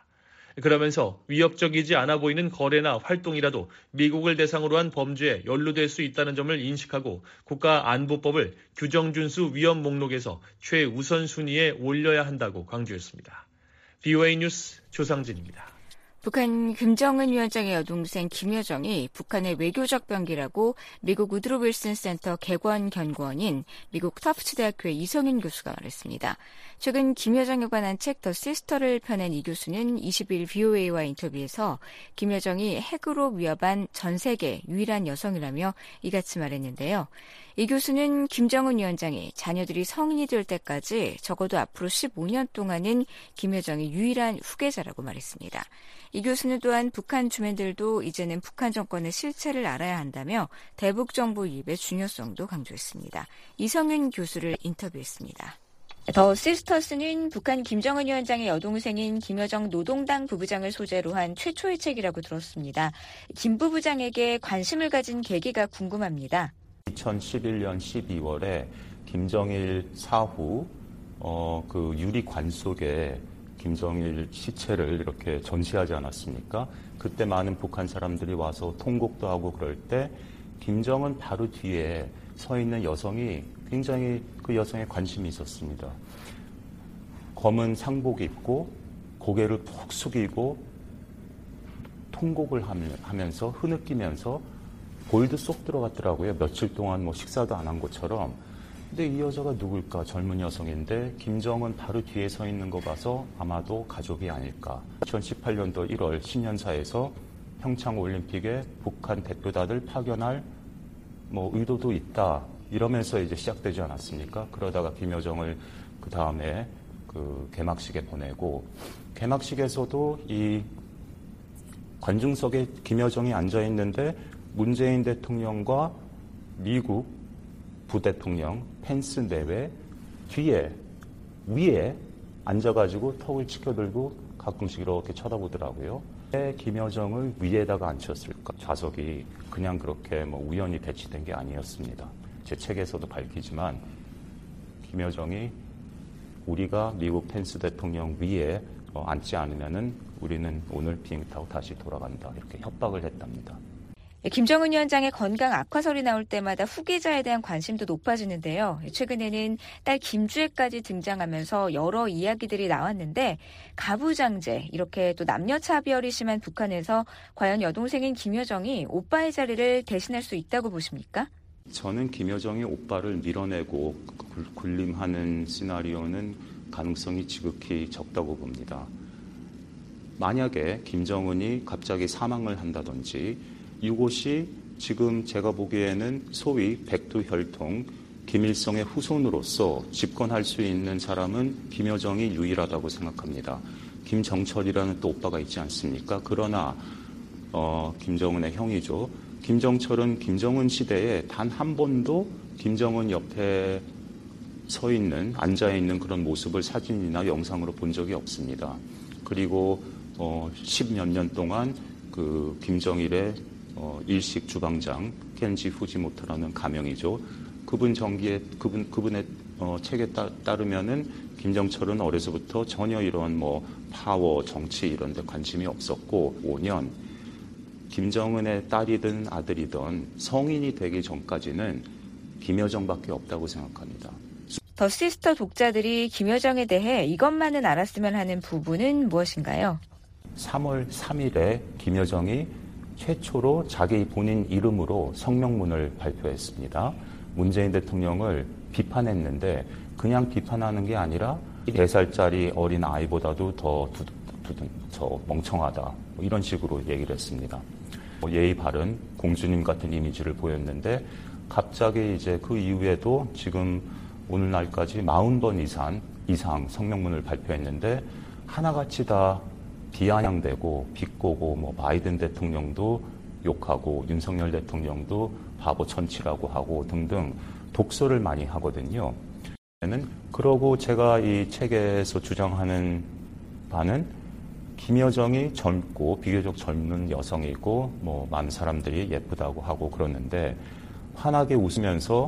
그러면서 위협적이지 않아 보이는 거래나 활동이라도 미국을 대상으로 한 범죄에 연루될 수 있다는 점을 인식하고 국가안보법을 규정준수 위험 목록에서 최우선 순위에 올려야 한다고 강조했습니다. VOA 뉴스 조상진입니다. 북한 김정은 위원장의 여동생 김여정이 북한의 외교적 병기라고 미국 우드로 윌슨 센터 개관견고원인 미국 터프츠 대학교의 이성윤 교수가 말했습니다. 최근 김여정에 관한 책 더 시스터를 펴낸 이 교수는 20일 VOA와 인터뷰에서 김여정이 핵으로 위협한 전 세계 유일한 여성이라며 이같이 말했는데요. 이 교수는 김정은 위원장이 자녀들이 성인이 될 때까지 적어도 앞으로 15년 동안은 김여정이 유일한 후계자라고 말했습니다. 이 교수는 또한 북한 주민들도 이제는 북한 정권의 실체를 알아야 한다며 대북 정보 유입의 중요성도 강조했습니다. 이성윤 교수를 인터뷰했습니다. 더 시스터스는 북한 김정은 위원장의 여동생인 김여정 노동당 부부장을 소재로 한 최초의 책이라고 들었습니다. 김 부부장에게 관심을 가진 계기가 궁금합니다. 2011년 12월에 김정일 사후 그 유리관 속에 김정일 시체를 이렇게 전시하지 않았습니까? 그때 많은 북한 사람들이 와서 통곡도 하고 그럴 때 김정은 바로 뒤에 서 있는 여성이 굉장히 그 여성에 관심이 있었습니다. 검은 상복 입고 고개를 푹 숙이고 통곡을 하면서 흐느끼면서 볼도 쏙 들어갔더라고요. 며칠 동안 뭐 식사도 안 한 것처럼. 근데 이 여자가 누굴까? 젊은 여성인데 김정은 바로 뒤에 서 있는 거 봐서 아마도 가족이 아닐까. 2018년도 1월 신년사에서 평창올림픽에 북한 대표단을 파견할 뭐 의도도 있다. 이러면서 이제 시작되지 않았습니까? 그러다가 김여정을 그 다음에 그 개막식에 보내고 개막식에서도 이 관중석에 김여정이 앉아 있는데 문재인 대통령과 미국 부대통령 펜스 내외 뒤에 위에 앉아가지고 턱을 치켜들고 가끔씩 이렇게 쳐다보더라고요. 왜 김여정을 위에다가 앉혔을까? 좌석이 그냥 그렇게 뭐 우연히 배치된 게 아니었습니다. 제 책에서도 밝히지만 김여정이 우리가 미국 펜스 대통령 위에 앉지 않으면은 우리는 오늘 비행기 타고 다시 돌아간다 이렇게 협박을 했답니다. 김정은 위원장의 건강 악화설이 나올 때마다 후계자에 대한 관심도 높아지는데요. 최근에는 딸 김주애까지 등장하면서 여러 이야기들이 나왔는데 가부장제, 이렇게 또 남녀 차별이 심한 북한에서 과연 여동생인 김여정이 오빠의 자리를 대신할 수 있다고 보십니까? 저는 김여정이 오빠를 밀어내고 군림하는 시나리오는 가능성이 지극히 적다고 봅니다. 만약에 김정은이 갑자기 사망을 한다든지 이곳이 지금 제가 보기에는 소위 백두혈통 김일성의 후손으로서 집권할 수 있는 사람은 김여정이 유일하다고 생각합니다. 김정철이라는 또 오빠가 있지 않습니까? 그러나 김정은의 형이죠. 김정철은 김정은 시대에 단 한 번도 김정은 옆에 앉아있는 그런 모습을 사진이나 영상으로 본 적이 없습니다. 그리고 10몇 년 동안 그 김정일의 일식 주방장 켄지 후지모토라는 가명이죠. 그분의 책에 따르면은 김정철은 어려서부터 전혀 이런 파워, 정치 이런 데 관심이 없었고 5년 김정은의 딸이든 아들이든 성인이 되기 전까지는 김여정밖에 없다고 생각합니다. 더 시스터 독자들이 김여정에 대해 이것만은 알았으면 하는 부분은 무엇인가요? 3월 3일에 김여정이 최초로 자기 본인 이름으로 성명문을 발표했습니다. 문재인 대통령을 비판했는데 그냥 비판하는 게 아니라 4살짜리 어린 아이보다도 더 멍청하다. 이런 식으로 얘기를 했습니다. 예의 바른 공주님 같은 이미지를 보였는데 갑자기 이제 그 이후에도 지금 오늘날까지 40번 이상 성명문을 발표했는데 하나같이 다 비아냥대고 비꼬고 바이든 대통령도 욕하고 윤석열 대통령도 바보 천치라고 하고 등등 독설을 많이 하거든요. 그러고 제가 이 책에서 주장하는 바는 김여정이 젊고 비교적 젊은 여성이고 많은 사람들이 예쁘다고 하고 그러는데 환하게 웃으면서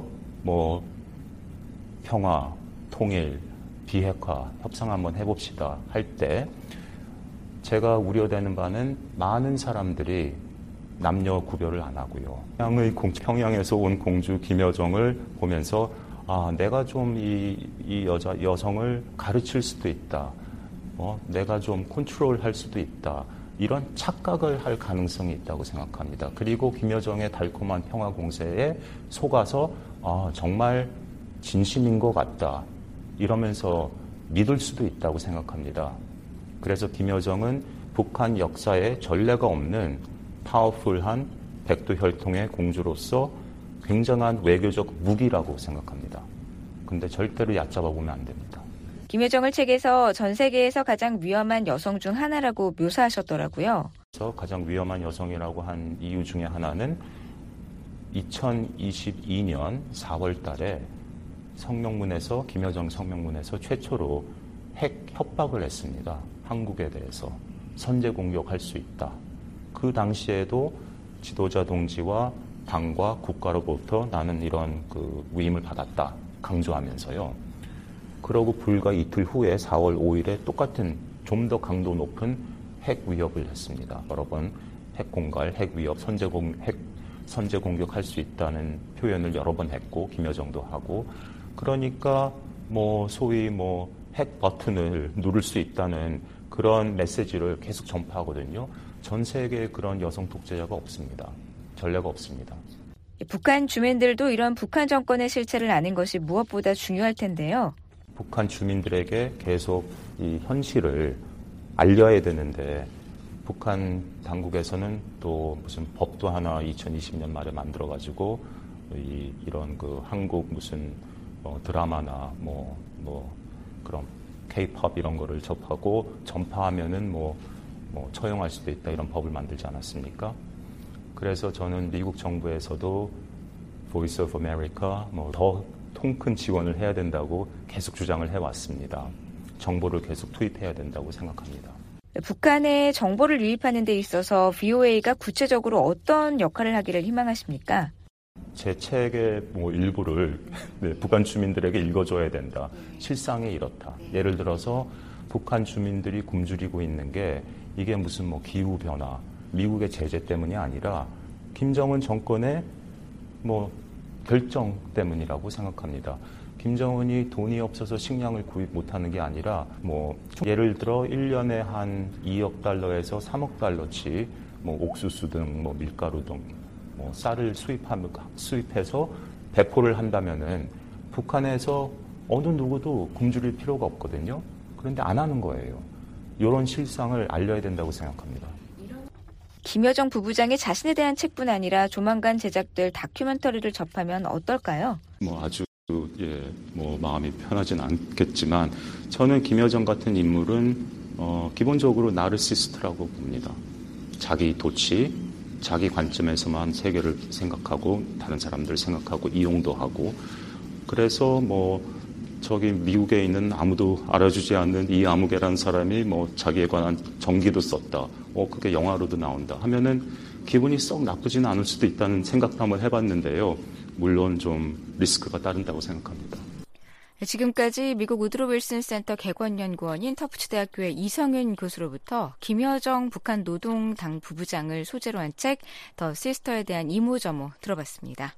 평화, 통일, 비핵화, 협상 한번 해봅시다 할 때 제가 우려되는 바는 많은 사람들이 남녀 구별을 안 하고요. 평양에서 온 공주 김여정을 보면서 내가 좀 이 여성을 가르칠 수도 있다. 내가 좀 컨트롤할 수도 있다. 이런 착각을 할 가능성이 있다고 생각합니다. 그리고 김여정의 달콤한 평화 공세에 속아서 정말 진심인 것 같다. 이러면서 믿을 수도 있다고 생각합니다. 그래서 김여정은 북한 역사에 전례가 없는 파워풀한 백두혈통의 공주로서 굉장한 외교적 무기라고 생각합니다. 근데 절대로 얕잡아 보면 안 됩니다. 김여정을 책에서 전 세계에서 가장 위험한 여성 중 하나라고 묘사하셨더라고요. 그래서 가장 위험한 여성이라고 한 이유 중에 하나는 2022년 4월 달에 김여정 성명문에서 최초로 핵 협박을 했습니다. 한국에 대해서 선제 공격할 수 있다. 그 당시에도 지도자 동지와 당과 국가로부터 나는 이런 위임을 받았다. 강조하면서요. 그러고 불과 이틀 후에 4월 5일에 똑같은 좀 더 강도 높은 핵 위협을 했습니다. 여러 번 핵 공갈, 핵 위협, 선제 공격할 수 있다는 표현을 여러 번 했고 김여정도 하고 그러니까 소위 핵 버튼을 누를 수 있다는 그런 메시지를 계속 전파하거든요. 전 세계에 그런 여성 독재자가 없습니다. 전례가 없습니다. 북한 주민들도 이런 북한 정권의 실체를 아는 것이 무엇보다 중요할 텐데요. 북한 주민들에게 계속 이 현실을 알려야 되는데 북한 당국에서는 또 무슨 법도 하나 2020년 말에 만들어가지고 이런 한국 무슨 드라마나 그런 K-pop 이런 거를 접하고 전파하면은 처형할 수도 있다 이런 법을 만들지 않았습니까? 그래서 저는 미국 정부에서도 Voice of America 더 통큰 지원을 해야 된다고 계속 주장을 해왔습니다. 정보를 계속 투입해야 된다고 생각합니다. 북한에 정보를 유입하는 데 있어서 VOA가 구체적으로 어떤 역할을 하기를 희망하십니까? 제 책의 일부를 북한 주민들에게 읽어줘야 된다. 실상이 이렇다. 예를 들어서 북한 주민들이 굶주리고 있는 게 이게 무슨 기후변화, 미국의 제재 때문이 아니라 김정은 정권의 결정 때문이라고 생각합니다. 김정은이 돈이 없어서 식량을 구입 못하는 게 아니라 예를 들어 1년에 한 2억 달러에서 3억 달러치 옥수수 등 밀가루 등 쌀을 수입해서 배포를 한다면은 북한에서 어느 누구도 굶주릴 필요가 없거든요. 그런데 안 하는 거예요. 이런 실상을 알려야 된다고 생각합니다. 김여정 부부장이 자신에 대한 책뿐 아니라 조만간 제작될 다큐멘터리를 접하면 어떨까요? 아주 마음이 편하진 않겠지만 저는 김여정 같은 인물은 기본적으로 나르시스트라고 봅니다. 자기 도취, 자기 관점에서만 세계를 생각하고 다른 사람들 생각하고 이용도 하고 그래서 저기 미국에 있는 아무도 알아주지 않는 이 아무개라는 사람이 자기에 관한 전기도 썼다. 그게 영화로도 나온다 하면은 기분이 썩 나쁘지는 않을 수도 있다는 생각도 한번 해봤는데요. 물론 좀 리스크가 따른다고 생각합니다. 지금까지 미국 우드로 윌슨 센터 개관연구원인 터프츠대학교의 이성윤 교수로부터 김여정 북한 노동당 부부장을 소재로 한 책 더 시스터에 대한 이모저모 들어봤습니다.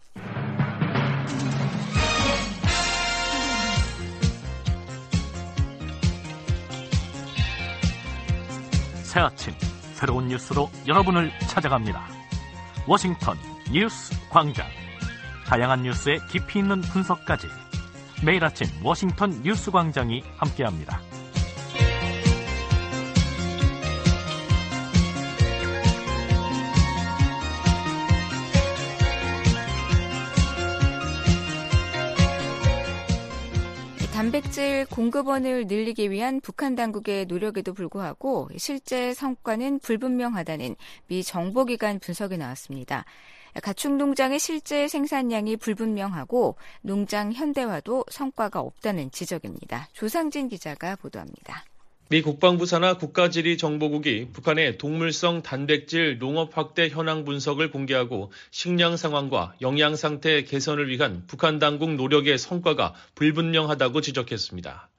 새 아침 새로운 뉴스로 여러분을 찾아갑니다. 워싱턴 뉴스 광장. 다양한 뉴스의 깊이 있는 분석까지 매일 아침 워싱턴 뉴스 광장이 함께합니다. 단백질 공급원을 늘리기 위한 북한 당국의 노력에도 불구하고 실제 성과는 불분명하다는 미 정보기관 분석이 나왔습니다. 가축 농장의 실제 생산량이 불분명하고 농장 현대화도 성과가 없다는 지적입니다. 조상진 기자가 보도합니다. 미 국방부 산하 국가지리정보국이 북한의 동물성 단백질 농업 확대 현황 분석을 공개하고 식량 상황과 영양 상태 개선을 위한 북한 당국 노력의 성과가 불분명하다고 지적했습니다.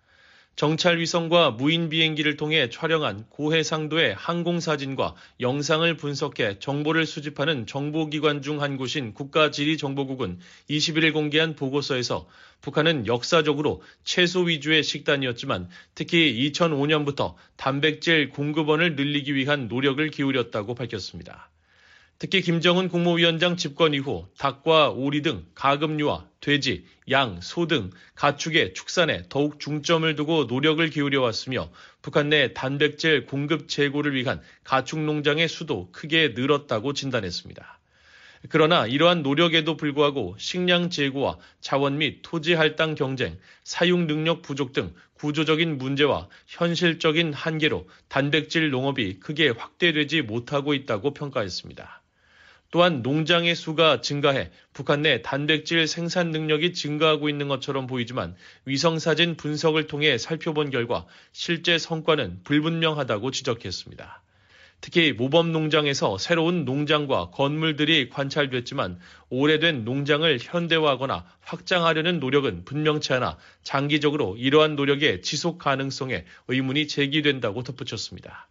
정찰 위성과 무인 비행기를 통해 촬영한 고해상도의 항공사진과 영상을 분석해 정보를 수집하는 정보기관 중 한 곳인 국가지리정보국은 21일 공개한 보고서에서 북한은 역사적으로 채소 위주의 식단이었지만 특히 2005년부터 단백질 공급원을 늘리기 위한 노력을 기울였다고 밝혔습니다. 특히 김정은 국무위원장 집권 이후 닭과 오리 등 가금류와 돼지, 양, 소 등 가축의 축산에 더욱 중점을 두고 노력을 기울여왔으며 북한 내 단백질 공급 제고를 위한 가축 농장의 수도 크게 늘었다고 진단했습니다. 그러나 이러한 노력에도 불구하고 식량 재고와 자원 및 토지 할당 경쟁, 사육 능력 부족 등 구조적인 문제와 현실적인 한계로 단백질 농업이 크게 확대되지 못하고 있다고 평가했습니다. 또한 농장의 수가 증가해 북한 내 단백질 생산 능력이 증가하고 있는 것처럼 보이지만 위성사진 분석을 통해 살펴본 결과 실제 성과는 불분명하다고 지적했습니다. 특히 모범 농장에서 새로운 농장과 건물들이 관찰됐지만 오래된 농장을 현대화하거나 확장하려는 노력은 분명치 않아 장기적으로 이러한 노력의 지속 가능성에 의문이 제기된다고 덧붙였습니다.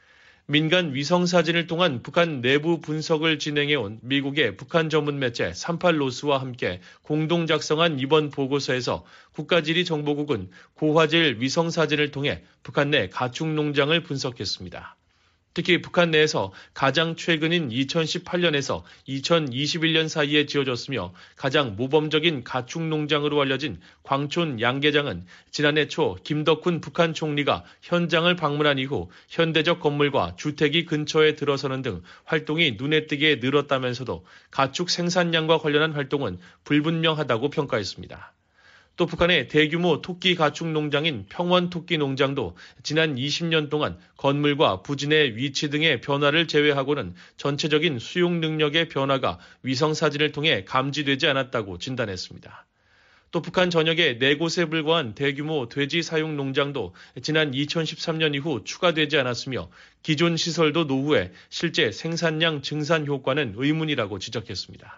민간 위성사진을 통한 북한 내부 분석을 진행해온 미국의 북한 전문 매체 38노스와 함께 공동 작성한 이번 보고서에서 국가지리정보국은 고화질 위성사진을 통해 북한 내 가축 농장을 분석했습니다. 특히 북한 내에서 가장 최근인 2018년에서 2021년 사이에 지어졌으며 가장 모범적인 가축 농장으로 알려진 광촌 양계장은 지난해 초 김덕훈 북한 총리가 현장을 방문한 이후 현대적 건물과 주택이 근처에 들어서는 등 활동이 눈에 띄게 늘었다면서도 가축 생산량과 관련한 활동은 불분명하다고 평가했습니다. 또 북한의 대규모 토끼 가축 농장인 평원 토끼 농장도 지난 20년 동안 건물과 부진의 위치 등의 변화를 제외하고는 전체적인 수용 능력의 변화가 위성사진을 통해 감지되지 않았다고 진단했습니다. 또 북한 전역에 4곳에 불과한 대규모 돼지 사육 농장도 지난 2013년 이후 추가되지 않았으며 기존 시설도 노후에 실제 생산량 증산 효과는 의문이라고 지적했습니다.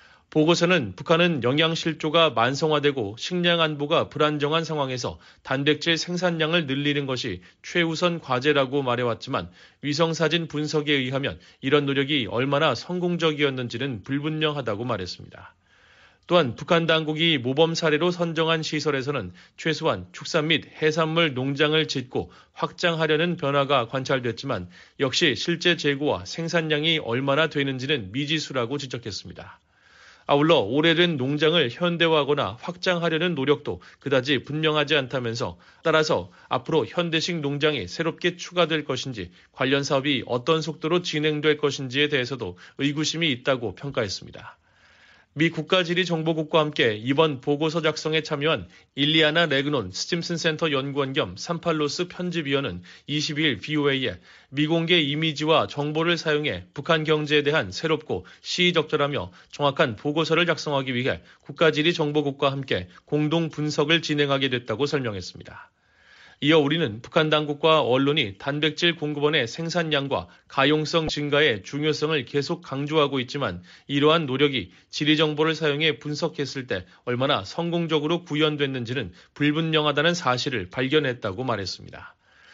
보고서는 북한은 영양 실조가 만성화되고 식량 안보가 불안정한 상황에서 단백질 생산량을 늘리는 것이 최우선 과제라고 말해왔지만 위성사진 분석에 의하면 이런 노력이 얼마나 성공적이었는지는 불분명하다고 말했습니다. 또한 북한 당국이 모범 사례로 선정한 시설에서는 최소한 축산 및 해산물 농장을 짓고 확장하려는 변화가 관찰됐지만 역시 실제 재고와 생산량이 얼마나 되는지는 미지수라고 지적했습니다. 아울러 오래된 농장을 현대화하거나 확장하려는 노력도 그다지 분명하지 않다면서 따라서 앞으로 현대식 농장이 새롭게 추가될 것인지 관련 사업이 어떤 속도로 진행될 것인지에 대해서도 의구심이 있다고 평가했습니다. 미 국가지리정보국과 함께 이번 보고서 작성에 참여한 일리아나 레그논 스팀슨 센터 연구원 겸 산팔로스 편집위원은 22일 BOA에 미공개 이미지와 정보를 사용해 북한 경제에 대한 새롭고 시의적절하며 정확한 보고서를 작성하기 위해 국가지리정보국과 함께 공동 분석을 진행하게 됐다고 설명했습니다. 이어 우리는 북한 당국과 언론이 단백질 공급원의 생산량과 가용성 증가의 중요성을 계속 강조하고 있지만 이러한 노력이 지리정보를 사용해 분석했을 때 얼마나 성공적으로 구현됐는지는 불분명하다는 사실을 발견했다고 말했습니다.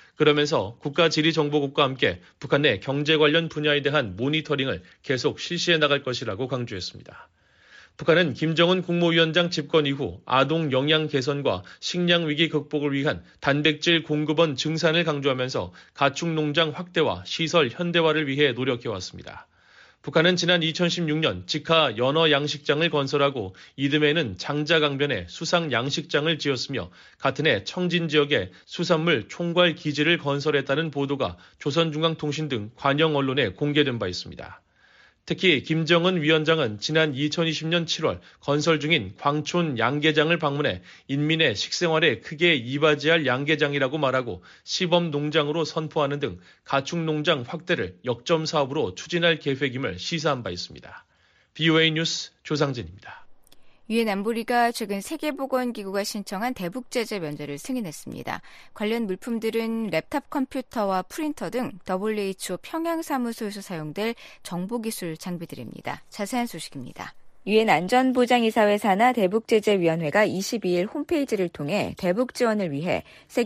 그러면서 국가지리정보국과 함께 북한 내 경제 관련 분야에 대한 모니터링을 계속 실시해 나갈 것이라고 강조했습니다. 북한은 김정은 국무위원장 집권 이후 아동 영양 개선과 식량 위기 극복을 위한 단백질 공급원 증산을 강조하면서 가축 농장 확대와 시설 현대화를 위해 노력해왔습니다. 북한은 지난 2016년 직하 연어 양식장을 건설하고 이듬해에는 장자강변에 수상 양식장을 지었으며 같은 해 청진 지역에 수산물 총괄 기지를 건설했다는 보도가 조선중앙통신 등 관영 언론에 공개된 바 있습니다. 특히 김정은 위원장은 지난 2020년 7월 건설 중인 광촌 양계장을 방문해 인민의 식생활에 크게 이바지할 양계장이라고 말하고 시범 농장으로 선포하는 등 가축 농장 확대를 역점 사업으로 추진할 계획임을 시사한 바 있습니다. BOA 뉴스 조상진입니다. 유엔 안보리가 최근 세계보건기구가 신청한 대북 제재 면제를 승인했습니다. 관련 물품들은 랩탑 컴퓨터와 프린터 등 WHO 평양사무소에서 사용될 정보기술 장비들입니다. 자세한 소식입니다. 유엔 안전보장이사회 산하 대북제재위원회가 22일 홈페이지를 통해 대북 지원을 위해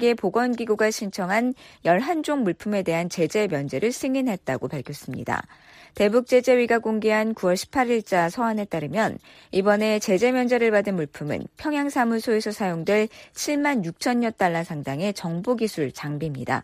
세계보건기구가 신청한 11종 물품에 대한 제재 면제를 승인했다고 밝혔습니다. 대북제재위가 공개한 9월 18일자 서한에 따르면 이번에 제재 면제를 받은 물품은 평양사무소에서 사용될 7만 6천여 달러 상당의 정보기술 장비입니다.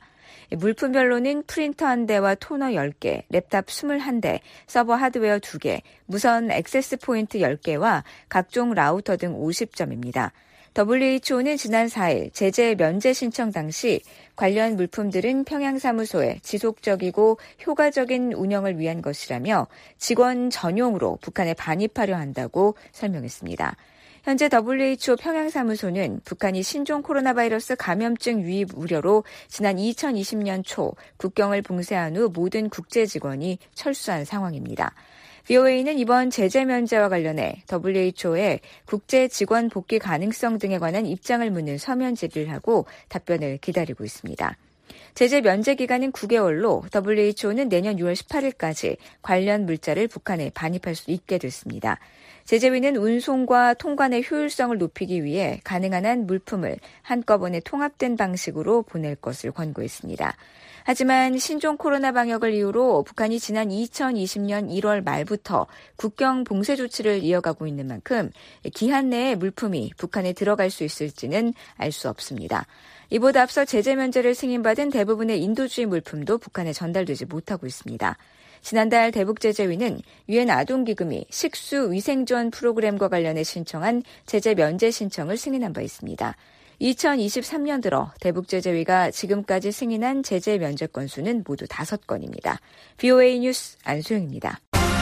물품별로는 프린터 1대와 토너 10개, 랩탑 21대, 서버 하드웨어 2개, 무선 액세스 포인트 10개와 각종 라우터 등 50점입니다. WHO는 지난 4일 제재 면제 신청 당시 관련 물품들은 평양사무소의 지속적이고 효과적인 운영을 위한 것이라며 직원 전용으로 북한에 반입하려 한다고 설명했습니다. 현재 WHO 평양사무소는 북한이 신종 코로나 바이러스 감염증 유입 우려로 지난 2020년 초 국경을 봉쇄한 후 모든 국제 직원이 철수한 상황입니다. BOA는 이번 제재 면제와 관련해 WHO에 국제 직원 복귀 가능성 등에 관한 입장을 묻는 서면 질의를 하고 답변을 기다리고 있습니다. 제재 면제 기간은 9개월로 WHO는 내년 6월 18일까지 관련 물자를 북한에 반입할 수 있게 됐습니다. 제재위는 운송과 통관의 효율성을 높이기 위해 가능한 한 물품을 한꺼번에 통합된 방식으로 보낼 것을 권고했습니다. 하지만 신종 코로나 방역을 이유로 북한이 지난 2020년 1월 말부터 국경 봉쇄 조치를 이어가고 있는 만큼 기한 내에 물품이 북한에 들어갈 수 있을지는 알 수 없습니다. 이보다 앞서 제재 면제를 승인받은 대부분의 인도주의 물품도 북한에 전달되지 못하고 있습니다. 지난달 대북제재위는 유엔 아동기금이 식수 위생지원 프로그램과 관련해 신청한 제재 면제 신청을 승인한 바 있습니다. 2023년 들어 대북제재위가 지금까지 승인한 제재 면제 건수는 모두 5건입니다. BOA 뉴스 안소영입니다.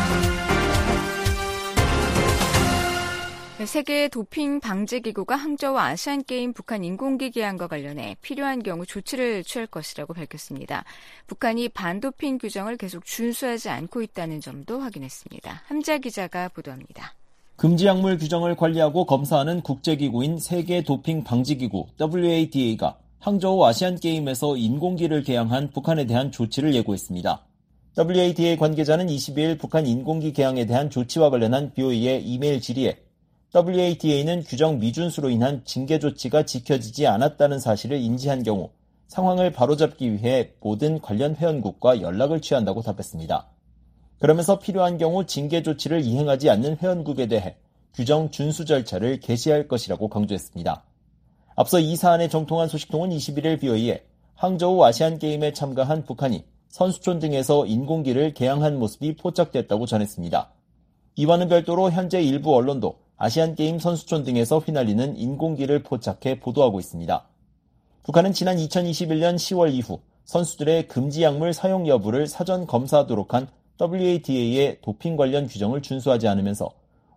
세계 도핑 방지기구가 항저우 아시안게임 북한 인공기 개항과 관련해 필요한 경우 조치를 취할 것이라고 밝혔습니다. 북한이 반도핑 규정을 계속 준수하지 않고 있다는 점도 확인했습니다. 함자 기자가 보도합니다. 금지 약물 규정을 관리하고 검사하는 국제기구인 세계도핑방지기구 WADA가 항저우 아시안게임에서 인공기를 개항한 북한에 대한 조치를 예고했습니다. WADA 관계자는 22일 북한 인공기 개항에 대한 조치와 관련한 BOA의 이메일 질의에 WADA는 규정 미준수로 인한 징계 조치가 지켜지지 않았다는 사실을 인지한 경우 상황을 바로잡기 위해 모든 관련 회원국과 연락을 취한다고 답했습니다. 그러면서 필요한 경우 징계 조치를 이행하지 않는 회원국에 대해 규정 준수 절차를 개시할 것이라고 강조했습니다. 앞서 이 사안에 정통한 소식통은 21일 BOA에 항저우 아시안게임에 참가한 북한이 선수촌 등에서 인공기를 개항한 모습이 포착됐다고 전했습니다. 이와는 별도로 현재 일부 언론도 아시안게임 선수촌 등에서 휘날리는 인공기를 포착해 보도하고 있습니다. 북한은 지난 2021년 10월 이후 선수들의 금지 약물 사용 여부를 사전 검사하도록 한 WADA의 도핑 관련 규정을 준수하지 않으면서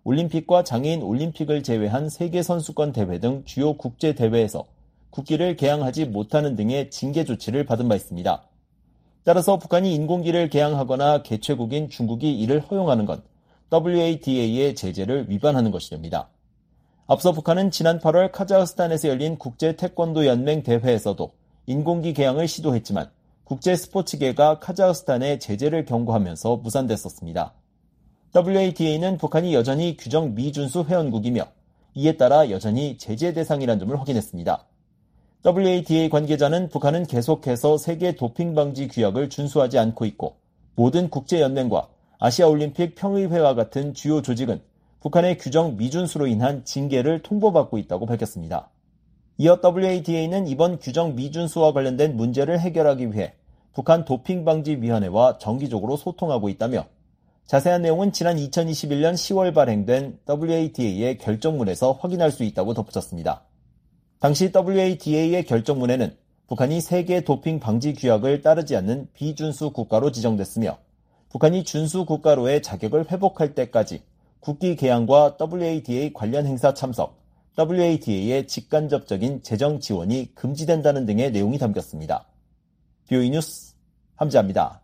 올림픽과 장애인 올림픽을 제외한 세계선수권 대회 등 주요 국제대회에서 국기를 개양하지 못하는 등의 징계 조치를 받은 바 있습니다. 따라서 북한이 인공기를 개양하거나 개최국인 중국이 이를 허용하는 건 WADA의 제재를 위반하는 것이됩니다. 앞서 북한은 지난 8월 카자흐스탄에서 열린 국제태권도연맹 대회에서도 인공기 개양을 시도했지만 국제스포츠계가 카자흐스탄의 제재를 경고하면서 무산됐었습니다. WADA는 북한이 여전히 규정 미준수 회원국이며 이에 따라 여전히 제재 대상이라는 점을 확인했습니다. WADA 관계자는 북한은 계속해서 세계 도핑 방지 규약을 준수하지 않고 있고 모든 국제연맹과 아시아올림픽 평의회와 같은 주요 조직은 북한의 규정 미준수로 인한 징계를 통보받고 있다고 밝혔습니다. 이어 WADA는 이번 규정 미준수와 관련된 문제를 해결하기 위해 북한 도핑방지위원회와 정기적으로 소통하고 있다며 자세한 내용은 지난 2021년 10월 발행된 WADA의 결정문에서 확인할 수 있다고 덧붙였습니다. 당시 WADA의 결정문에는 북한이 세계 도핑 방지 규약을 따르지 않는 비준수 국가로 지정됐으며 북한이 준수 국가로의 자격을 회복할 때까지 국기 개양과 WADA 관련 행사 참석, WADA의 직간접적인 재정 지원이 금지된다는 등의 내용이 담겼습니다. BOE 뉴스 함지아입니다.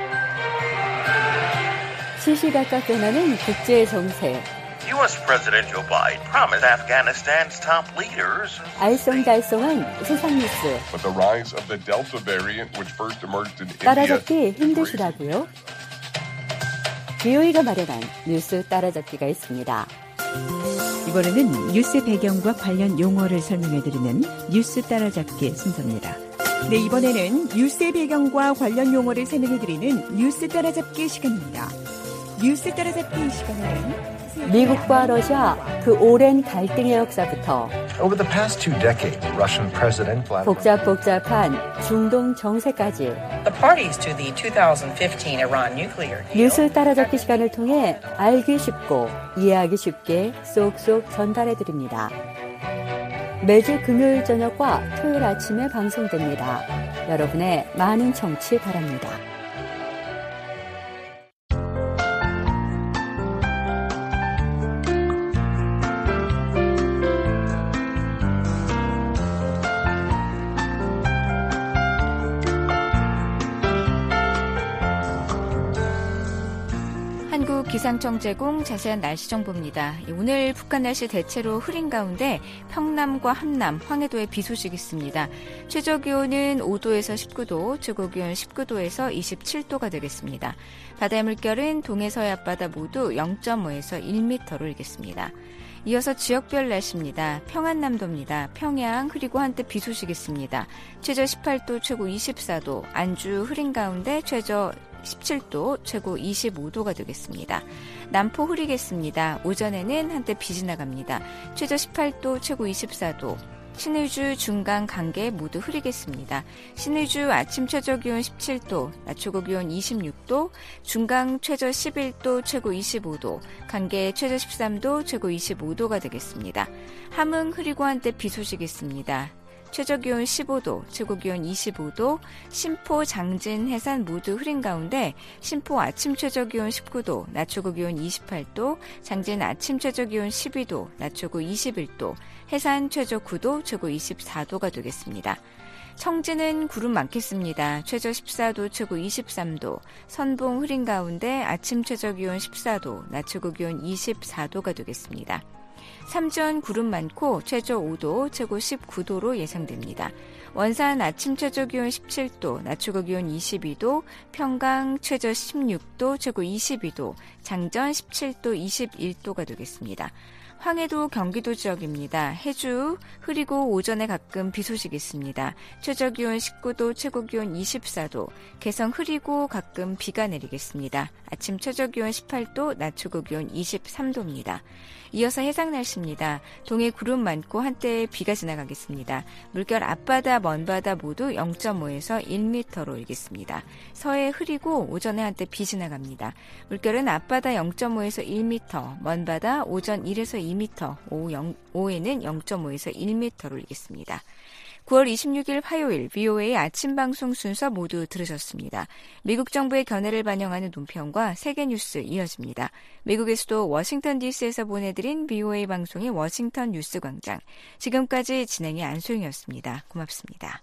시시각각 변하는 국제 정세. U.S. President Joe Biden promised Afghanistan's top leaders. 알쏭달쏭한 세상 뉴스. But the rise of the Delta variant, which first emerged in India. 따라잡기 힘드시다고요? BOE가 마련한 뉴스 따라잡기가 있습니다. 이번에는 뉴스 배경과 관련 용어를 설명해드리는 뉴스 따라잡기 순서입니다. 네, 이번에는 뉴스의 배경과 관련 용어를 설명해드리는 뉴스 따라잡기 시간입니다. 뉴스 따라잡기 시간에는 미국과 러시아 그 오랜 갈등의 역사부터 Over the past 2 decades, Russian President Vladimir 복잡한 중동 정세까지 The parties to the 2015 Iran nuclear deal. 뉴스 따라잡기 시간을 통해 알기 쉽고 이해하기 쉽게 쏙쏙 전달해드립니다. 매주 금요일 저녁과 토요일 아침에 방송됩니다. 여러분의 많은 청취 바랍니다. 기상청 제공 자세한 날씨 정보입니다. 오늘 북한 날씨 대체로 흐린 가운데 평남과 함남, 황해도에 비 소식이 있습니다. 최저기온은 5도에서 19도, 최고기온 19도에서 27도가 되겠습니다. 바다의 물결은 동해서해 앞바다 모두 0.5에서 1m로 일겠습니다. 이어서 지역별 날씨입니다. 평안남도입니다. 평양 흐리고 한때 비 소식이 있습니다. 최저 18도, 최고 24도, 안주 흐린 가운데 최저 17도, 최고 25도가 되겠습니다. 남포 흐리겠습니다. 오전에는 한때 비 지나갑니다. 최저 18도, 최고 24도. 신의주, 중강, 강계 모두 흐리겠습니다. 신의주 아침 최저기온 17도, 낮 최고기온 26도, 중강 최저 11도, 최고 25도, 강계 최저 13도, 최고 25도가 되겠습니다. 함흥 흐리고 한때 비 소식이 있습니다. 최저기온 15도, 최고기온 25도, 신포, 장진, 해산 모두 흐린 가운데 신포 아침 최저기온 19도, 낮 최고기온 28도, 장진 아침 최저기온 12도, 낮 최고 21도, 해산 최저 9도, 최고 24도가 되겠습니다. 청진은 구름 많겠습니다. 최저 14도, 최고 23도, 선봉 흐린 가운데 아침 최저기온 14도, 낮 최고기온 24도가 되겠습니다. 삼전 구름 많고 최저 5도, 최고 19도로 예상됩니다. 원산 아침 최저기온 17도, 낮 최고기온 22도, 평강 최저 16도, 최고 22도, 장전 17도, 21도가 되겠습니다. 황해도 경기도 지역입니다. 해주 흐리고 오전에 가끔 비 소식이 있습니다. 최저기온 19도, 최고기온 24도, 개성 흐리고 가끔 비가 내리겠습니다. 아침 최저기온 18도, 낮 최고기온 23도입니다. 이어서 해상 날씨입니다. 동해 구름 많고 한때 비가 지나가겠습니다. 물결 앞바다, 먼바다 모두 0.5에서 1m로 일겠습니다. 서해 흐리고 오전에 한때 비 지나갑니다. 물결은 앞바다 0.5에서 1m, 먼바다 오전 1에서 2m, 오후에는 0.5에서 1m로 일겠습니다. 9월 26일 화요일 VOA 아침 방송 순서 모두 들으셨습니다. 미국 정부의 견해를 반영하는 논평과 세계 뉴스 이어집니다. 미국의 수도 워싱턴 DC에서 보내드린 VOA 방송의 워싱턴 뉴스 광장. 지금까지 진행의 안소영이었습니다. 고맙습니다.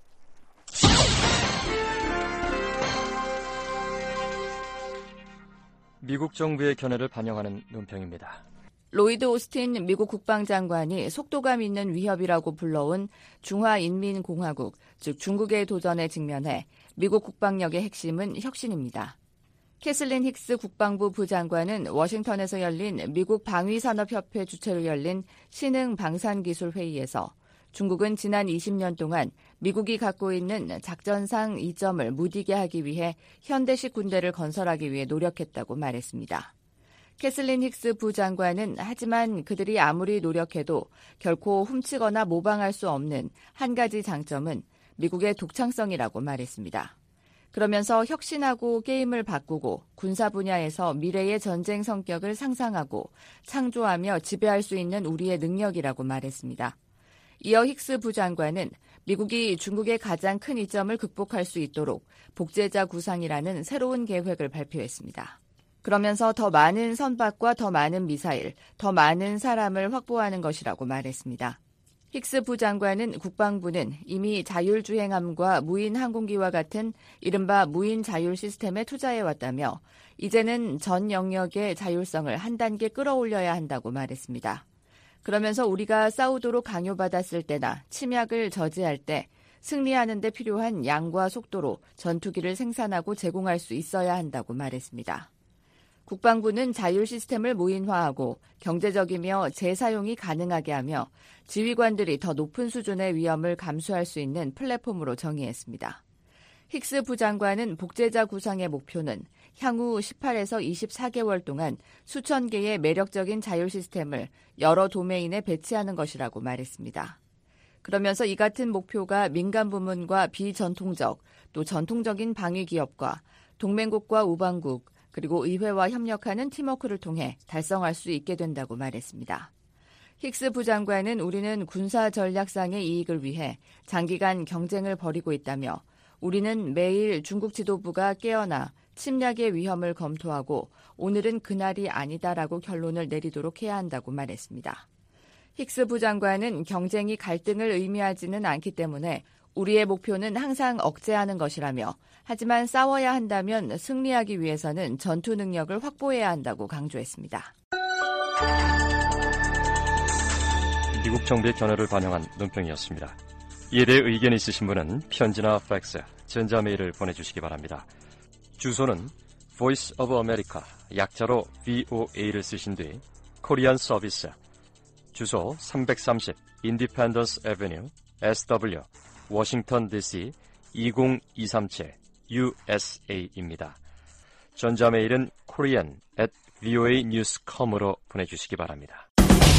미국 정부의 견해를 반영하는 논평입니다. 로이드 오스틴 미국 국방장관이 속도감 있는 위협이라고 불러온 중화인민공화국, 즉 중국의 도전에 직면해 미국 국방력의 핵심은 혁신입니다. 캐슬린 힉스 국방부 부장관은 워싱턴에서 열린 미국 방위산업협회 주최로 열린 신흥 방산기술회의에서 중국은 지난 20년 동안 미국이 갖고 있는 작전상 이점을 무디게 하기 위해 현대식 군대를 건설하기 위해 노력했다고 말했습니다. 캐슬린 힉스 부장관은 하지만 그들이 아무리 노력해도 결코 훔치거나 모방할 수 없는 한 가지 장점은 미국의 독창성이라고 말했습니다. 그러면서 혁신하고 게임을 바꾸고 군사 분야에서 미래의 전쟁 성격을 상상하고 창조하며 지배할 수 있는 우리의 능력이라고 말했습니다. 이어 힉스 부장관은 미국이 중국의 가장 큰 이점을 극복할 수 있도록 복제자 구상이라는 새로운 계획을 발표했습니다. 그러면서 더 많은 선박과 더 많은 미사일, 더 많은 사람을 확보하는 것이라고 말했습니다. 힉스 부장관은 국방부는 이미 자율주행함과 무인 항공기와 같은 이른바 무인 자율 시스템에 투자해왔다며 이제는 전 영역의 자율성을 한 단계 끌어올려야 한다고 말했습니다. 그러면서 우리가 싸우도록 강요받았을 때나 침략을 저지할 때 승리하는 데 필요한 양과 속도로 전투기를 생산하고 제공할 수 있어야 한다고 말했습니다. 국방부는 자율 시스템을 무인화하고 경제적이며 재사용이 가능하게 하며 지휘관들이 더 높은 수준의 위험을 감수할 수 있는 플랫폼으로 정의했습니다. 힉스 부장관은 복제자 구상의 목표는 향후 18에서 24개월 동안 수천 개의 매력적인 자율 시스템을 여러 도메인에 배치하는 것이라고 말했습니다. 그러면서 이 같은 목표가 민간 부문과 비전통적 또 전통적인 방위 기업과 동맹국과 우방국 그리고 의회와 협력하는 팀워크를 통해 달성할 수 있게 된다고 말했습니다. 힉스 부장관은 우리는 군사 전략상의 이익을 위해 장기간 경쟁을 벌이고 있다며 우리는 매일 중국 지도부가 깨어나 침략의 위험을 검토하고 오늘은 그날이 아니다라고 결론을 내리도록 해야 한다고 말했습니다. 힉스 부장관은 경쟁이 갈등을 의미하지는 않기 때문에 우리의 목표는 항상 억제하는 것이라며 하지만 싸워야 한다면 승리하기 위해서는 전투 능력을 확보해야 한다고 강조했습니다. 미국 정부의 견해를 반영한 논평이었습니다. 이에 대해 의견이 있으신 분은 편지나 팩스, 전자메일을 보내주시기 바랍니다. 주소는 Voice of America, 약자로 VOA를 쓰신 뒤 코리안 서비스, 주소 330 Independence Avenue, SW, 워싱턴 DC 20237 USA입니다. 전자메일은 korean@voanews.com으로 보내주시기 바랍니다.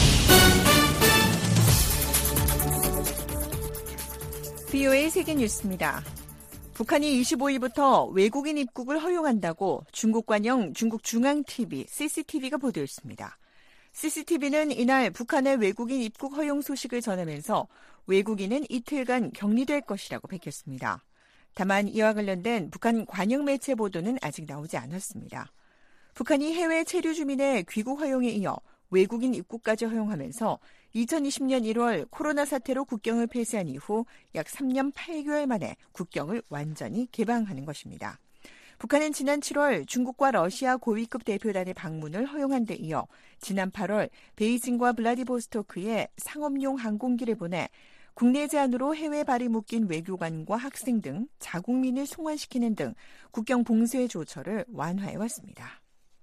VOA 세계 뉴스입니다. 북한이 25일부터 외국인 입국을 허용한다고 중국 관영 중국 중앙TV CCTV가 보도했습니다. CCTV는 이날 북한의 외국인 입국 허용 소식을 전하면서 외국인은 이틀간 격리될 것이라고 밝혔습니다. 다만 이와 관련된 북한 관영 매체 보도는 아직 나오지 않았습니다. 북한이 해외 체류 주민의 귀국 허용에 이어 외국인 입국까지 허용하면서 2020년 1월 코로나 사태로 국경을 폐쇄한 이후 약 3년 8개월 만에 국경을 완전히 개방하는 것입니다. 북한은 지난 7월 중국과 러시아 고위급 대표단의 방문을 허용한 데 이어 지난 8월 베이징과 블라디보스토크에 상업용 항공기를 보내 국내 제한으로 해외 발이 묶인 외교관과 학생 등 자국민을 송환시키는 등 국경 봉쇄 조처를 완화해왔습니다.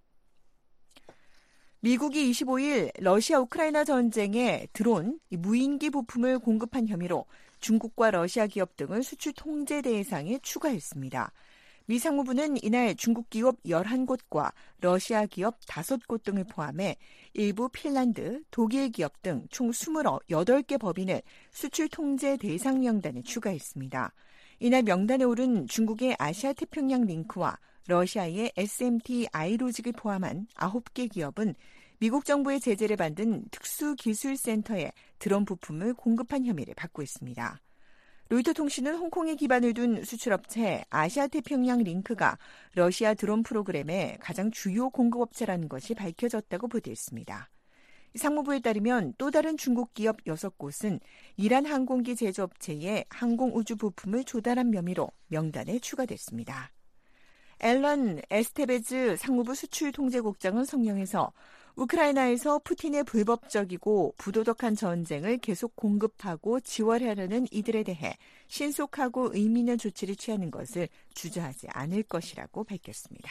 미국이 25일 러시아 우크라이나 전쟁에 드론, 무인기 부품을 공급한 혐의로 중국과 러시아 기업 등을 수출 통제 대상에 추가했습니다. 미 상무부는 이날 중국 기업 11곳과 러시아 기업 5곳 등을 포함해 일부 핀란드, 독일 기업 등 총 28개 법인을 수출 통제 대상 명단에 추가했습니다. 이날 명단에 오른 중국의 아시아 태평양 링크와 러시아의 SMT 아이로직을 포함한 9개 기업은 미국 정부의 제재를 받은 특수기술센터에 드론 부품을 공급한 혐의를 받고 있습니다. 로이터 통신은 홍콩에 기반을 둔 수출업체 아시아태평양 링크가 러시아 드론 프로그램의 가장 주요 공급업체라는 것이 밝혀졌다고 보도했습니다. 상무부에 따르면 또 다른 중국 기업 6곳은 이란 항공기 제조업체에 항공우주 부품을 조달한 혐의로 명단에 추가됐습니다. 앨런 에스테베즈 상무부 수출통제국장은 성명에서 우크라이나에서 푸틴의 불법적이고 부도덕한 전쟁을 계속 공급하고 지원하려는 이들에 대해 신속하고 의미 있는 조치를 취하는 것을 주저하지 않을 것이라고 밝혔습니다.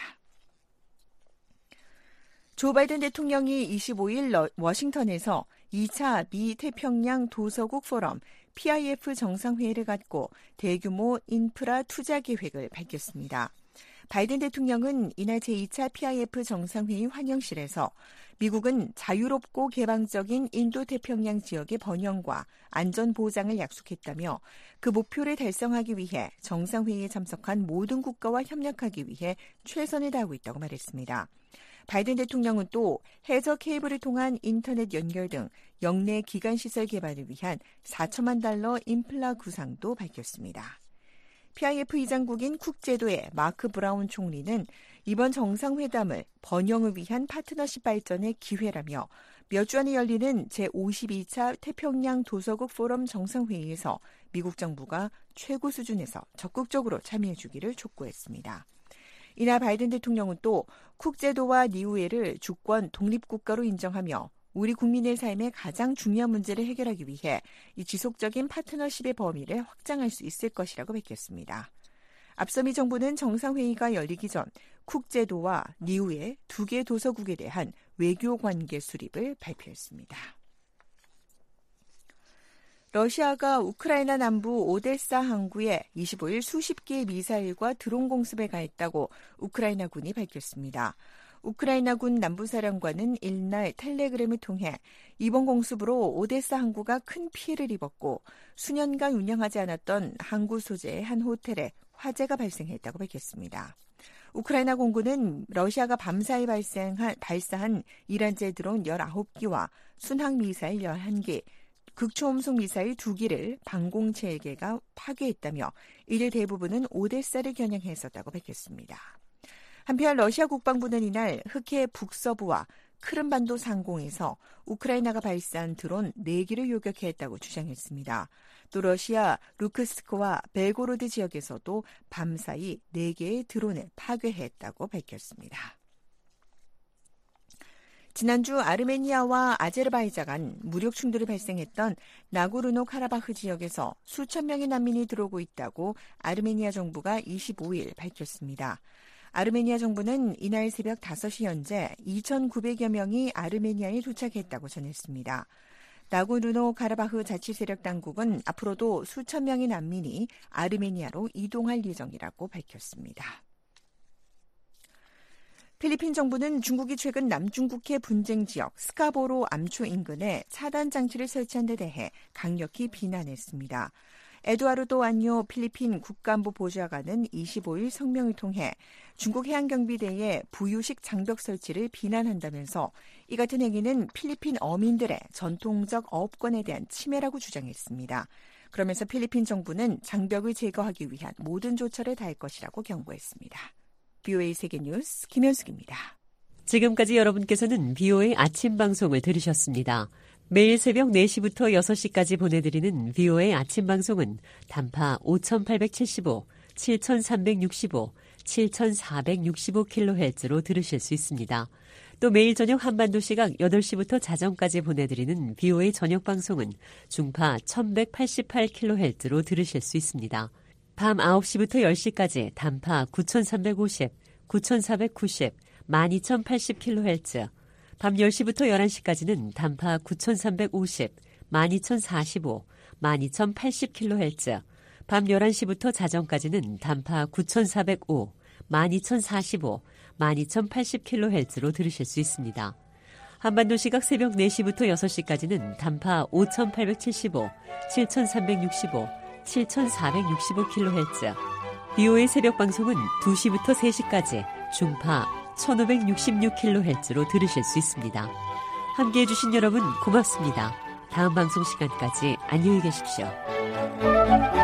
조 바이든 대통령이 25일 워싱턴에서 2차 미 태평양 도서국 포럼 PIF 정상회의를 갖고 대규모 인프라 투자 계획을 밝혔습니다. 바이든 대통령은 이날 제2차 PIF 정상회의 환영실에서 미국은 자유롭고 개방적인 인도태평양 지역의 번영과 안전 보장을 약속했다며 그 목표를 달성하기 위해 정상회의에 참석한 모든 국가와 협력하기 위해 최선을 다하고 있다고 말했습니다. 바이든 대통령은 또 해저 케이블을 통한 인터넷 연결 등 영내 기관시설 개발을 위한 4천만 달러 인플라 구상도 밝혔습니다. PIF 이장국인 쿡제도의 마크 브라운 총리는 이번 정상회담을 번영을 위한 파트너십 발전의 기회라며 몇 주 안에 열리는 제52차 태평양 도서국 포럼 정상회의에서 미국 정부가 최고 수준에서 적극적으로 참여해 주기를 촉구했습니다. 이날 바이든 대통령은 또 쿡제도와 니우에를 주권 독립국가로 인정하며 우리 국민의 삶의 가장 중요한 문제를 해결하기 위해 이 지속적인 파트너십의 범위를 확장할 수 있을 것이라고 밝혔습니다. 앞서 미 정부는 정상회의가 열리기 전 쿡제도와 니우의 2개 도서국에 대한 외교관계 수립을 발표했습니다. 러시아가 우크라이나 남부 오데사 항구에 25일 수십 개의 미사일과 드론 공습에 가했다고 우크라이나군이 밝혔습니다. 우크라이나군 남부사령관은 이날 텔레그램을 통해 이번 공습으로 오데사 항구가 큰 피해를 입었고 수년간 운영하지 않았던 항구 소재의 한 호텔에 화재가 발생했다고 밝혔습니다. 우크라이나 공군은 러시아가 밤사이 발사한 이란제 드론 19기와 순항미사일 11개, 극초음속 미사일 2기를 방공체계가 파괴했다며 이들 대부분은 오데사를 겨냥했었다고 밝혔습니다. 한편 러시아 국방부는 이날 흑해 북서부와 크림반도 상공에서 우크라이나가 발사한 드론 4기를 요격했다고 주장했습니다. 또 러시아 루크스크와 벨고로드 지역에서도 밤사이 4개의 드론을 파괴했다고 밝혔습니다. 지난주 아르메니아와 아제르바이잔 간 무력 충돌이 발생했던 나고르노 카라바흐 지역에서 수천 명의 난민이 들어오고 있다고 아르메니아 정부가 25일 밝혔습니다. 아르메니아 정부는 이날 새벽 5시 현재 2,900여 명이 아르메니아에 도착했다고 전했습니다. 나고르노 카라바흐 자치세력 당국은 앞으로도 수천 명의 난민이 아르메니아로 이동할 예정이라고 밝혔습니다. 필리핀 정부는 중국이 최근 남중국해 분쟁 지역 스카보로 암초 인근에 차단 장치를 설치한 데 대해 강력히 비난했습니다. 에두아르도 안요 필리핀 국가안보 보좌관은 25일 성명을 통해 중국 해양경비대의 부유식 장벽 설치를 비난한다면서 이 같은 행위는 필리핀 어민들의 전통적 어업권에 대한 침해라고 주장했습니다. 그러면서 필리핀 정부는 장벽을 제거하기 위한 모든 조처를 다할 것이라고 경고했습니다. VOA 세계뉴스 김현숙입니다. 지금까지 여러분께서는 VOA 아침 방송을 들으셨습니다. 매일 새벽 4시부터 6시까지 보내드리는 VOA 아침 방송은 단파 5875, 7365, 7465kHz로 들으실 수 있습니다. 또 매일 저녁 한반도 시각 8시부터 자정까지 보내드리는 VOA 저녁 방송은 중파 1188kHz로 들으실 수 있습니다. 밤 9시부터 10시까지 단파 9350, 9490, 12080kHz, 밤 10시부터 11시까지는 단파 9350, 12045, 12080kHz, 밤 11시부터 자정까지는 단파 9405, 12045, 12080kHz로 들으실 수 있습니다. 한반도 시각 새벽 4시부터 6시까지는 단파 5875, 7365, 7465kHz, BOA 새벽 방송은 2시부터 3시까지 중파 1566kHz로 들으실 수 있습니다. 함께해 주신 여러분 고맙습니다. 다음 방송 시간까지 안녕히 계십시오.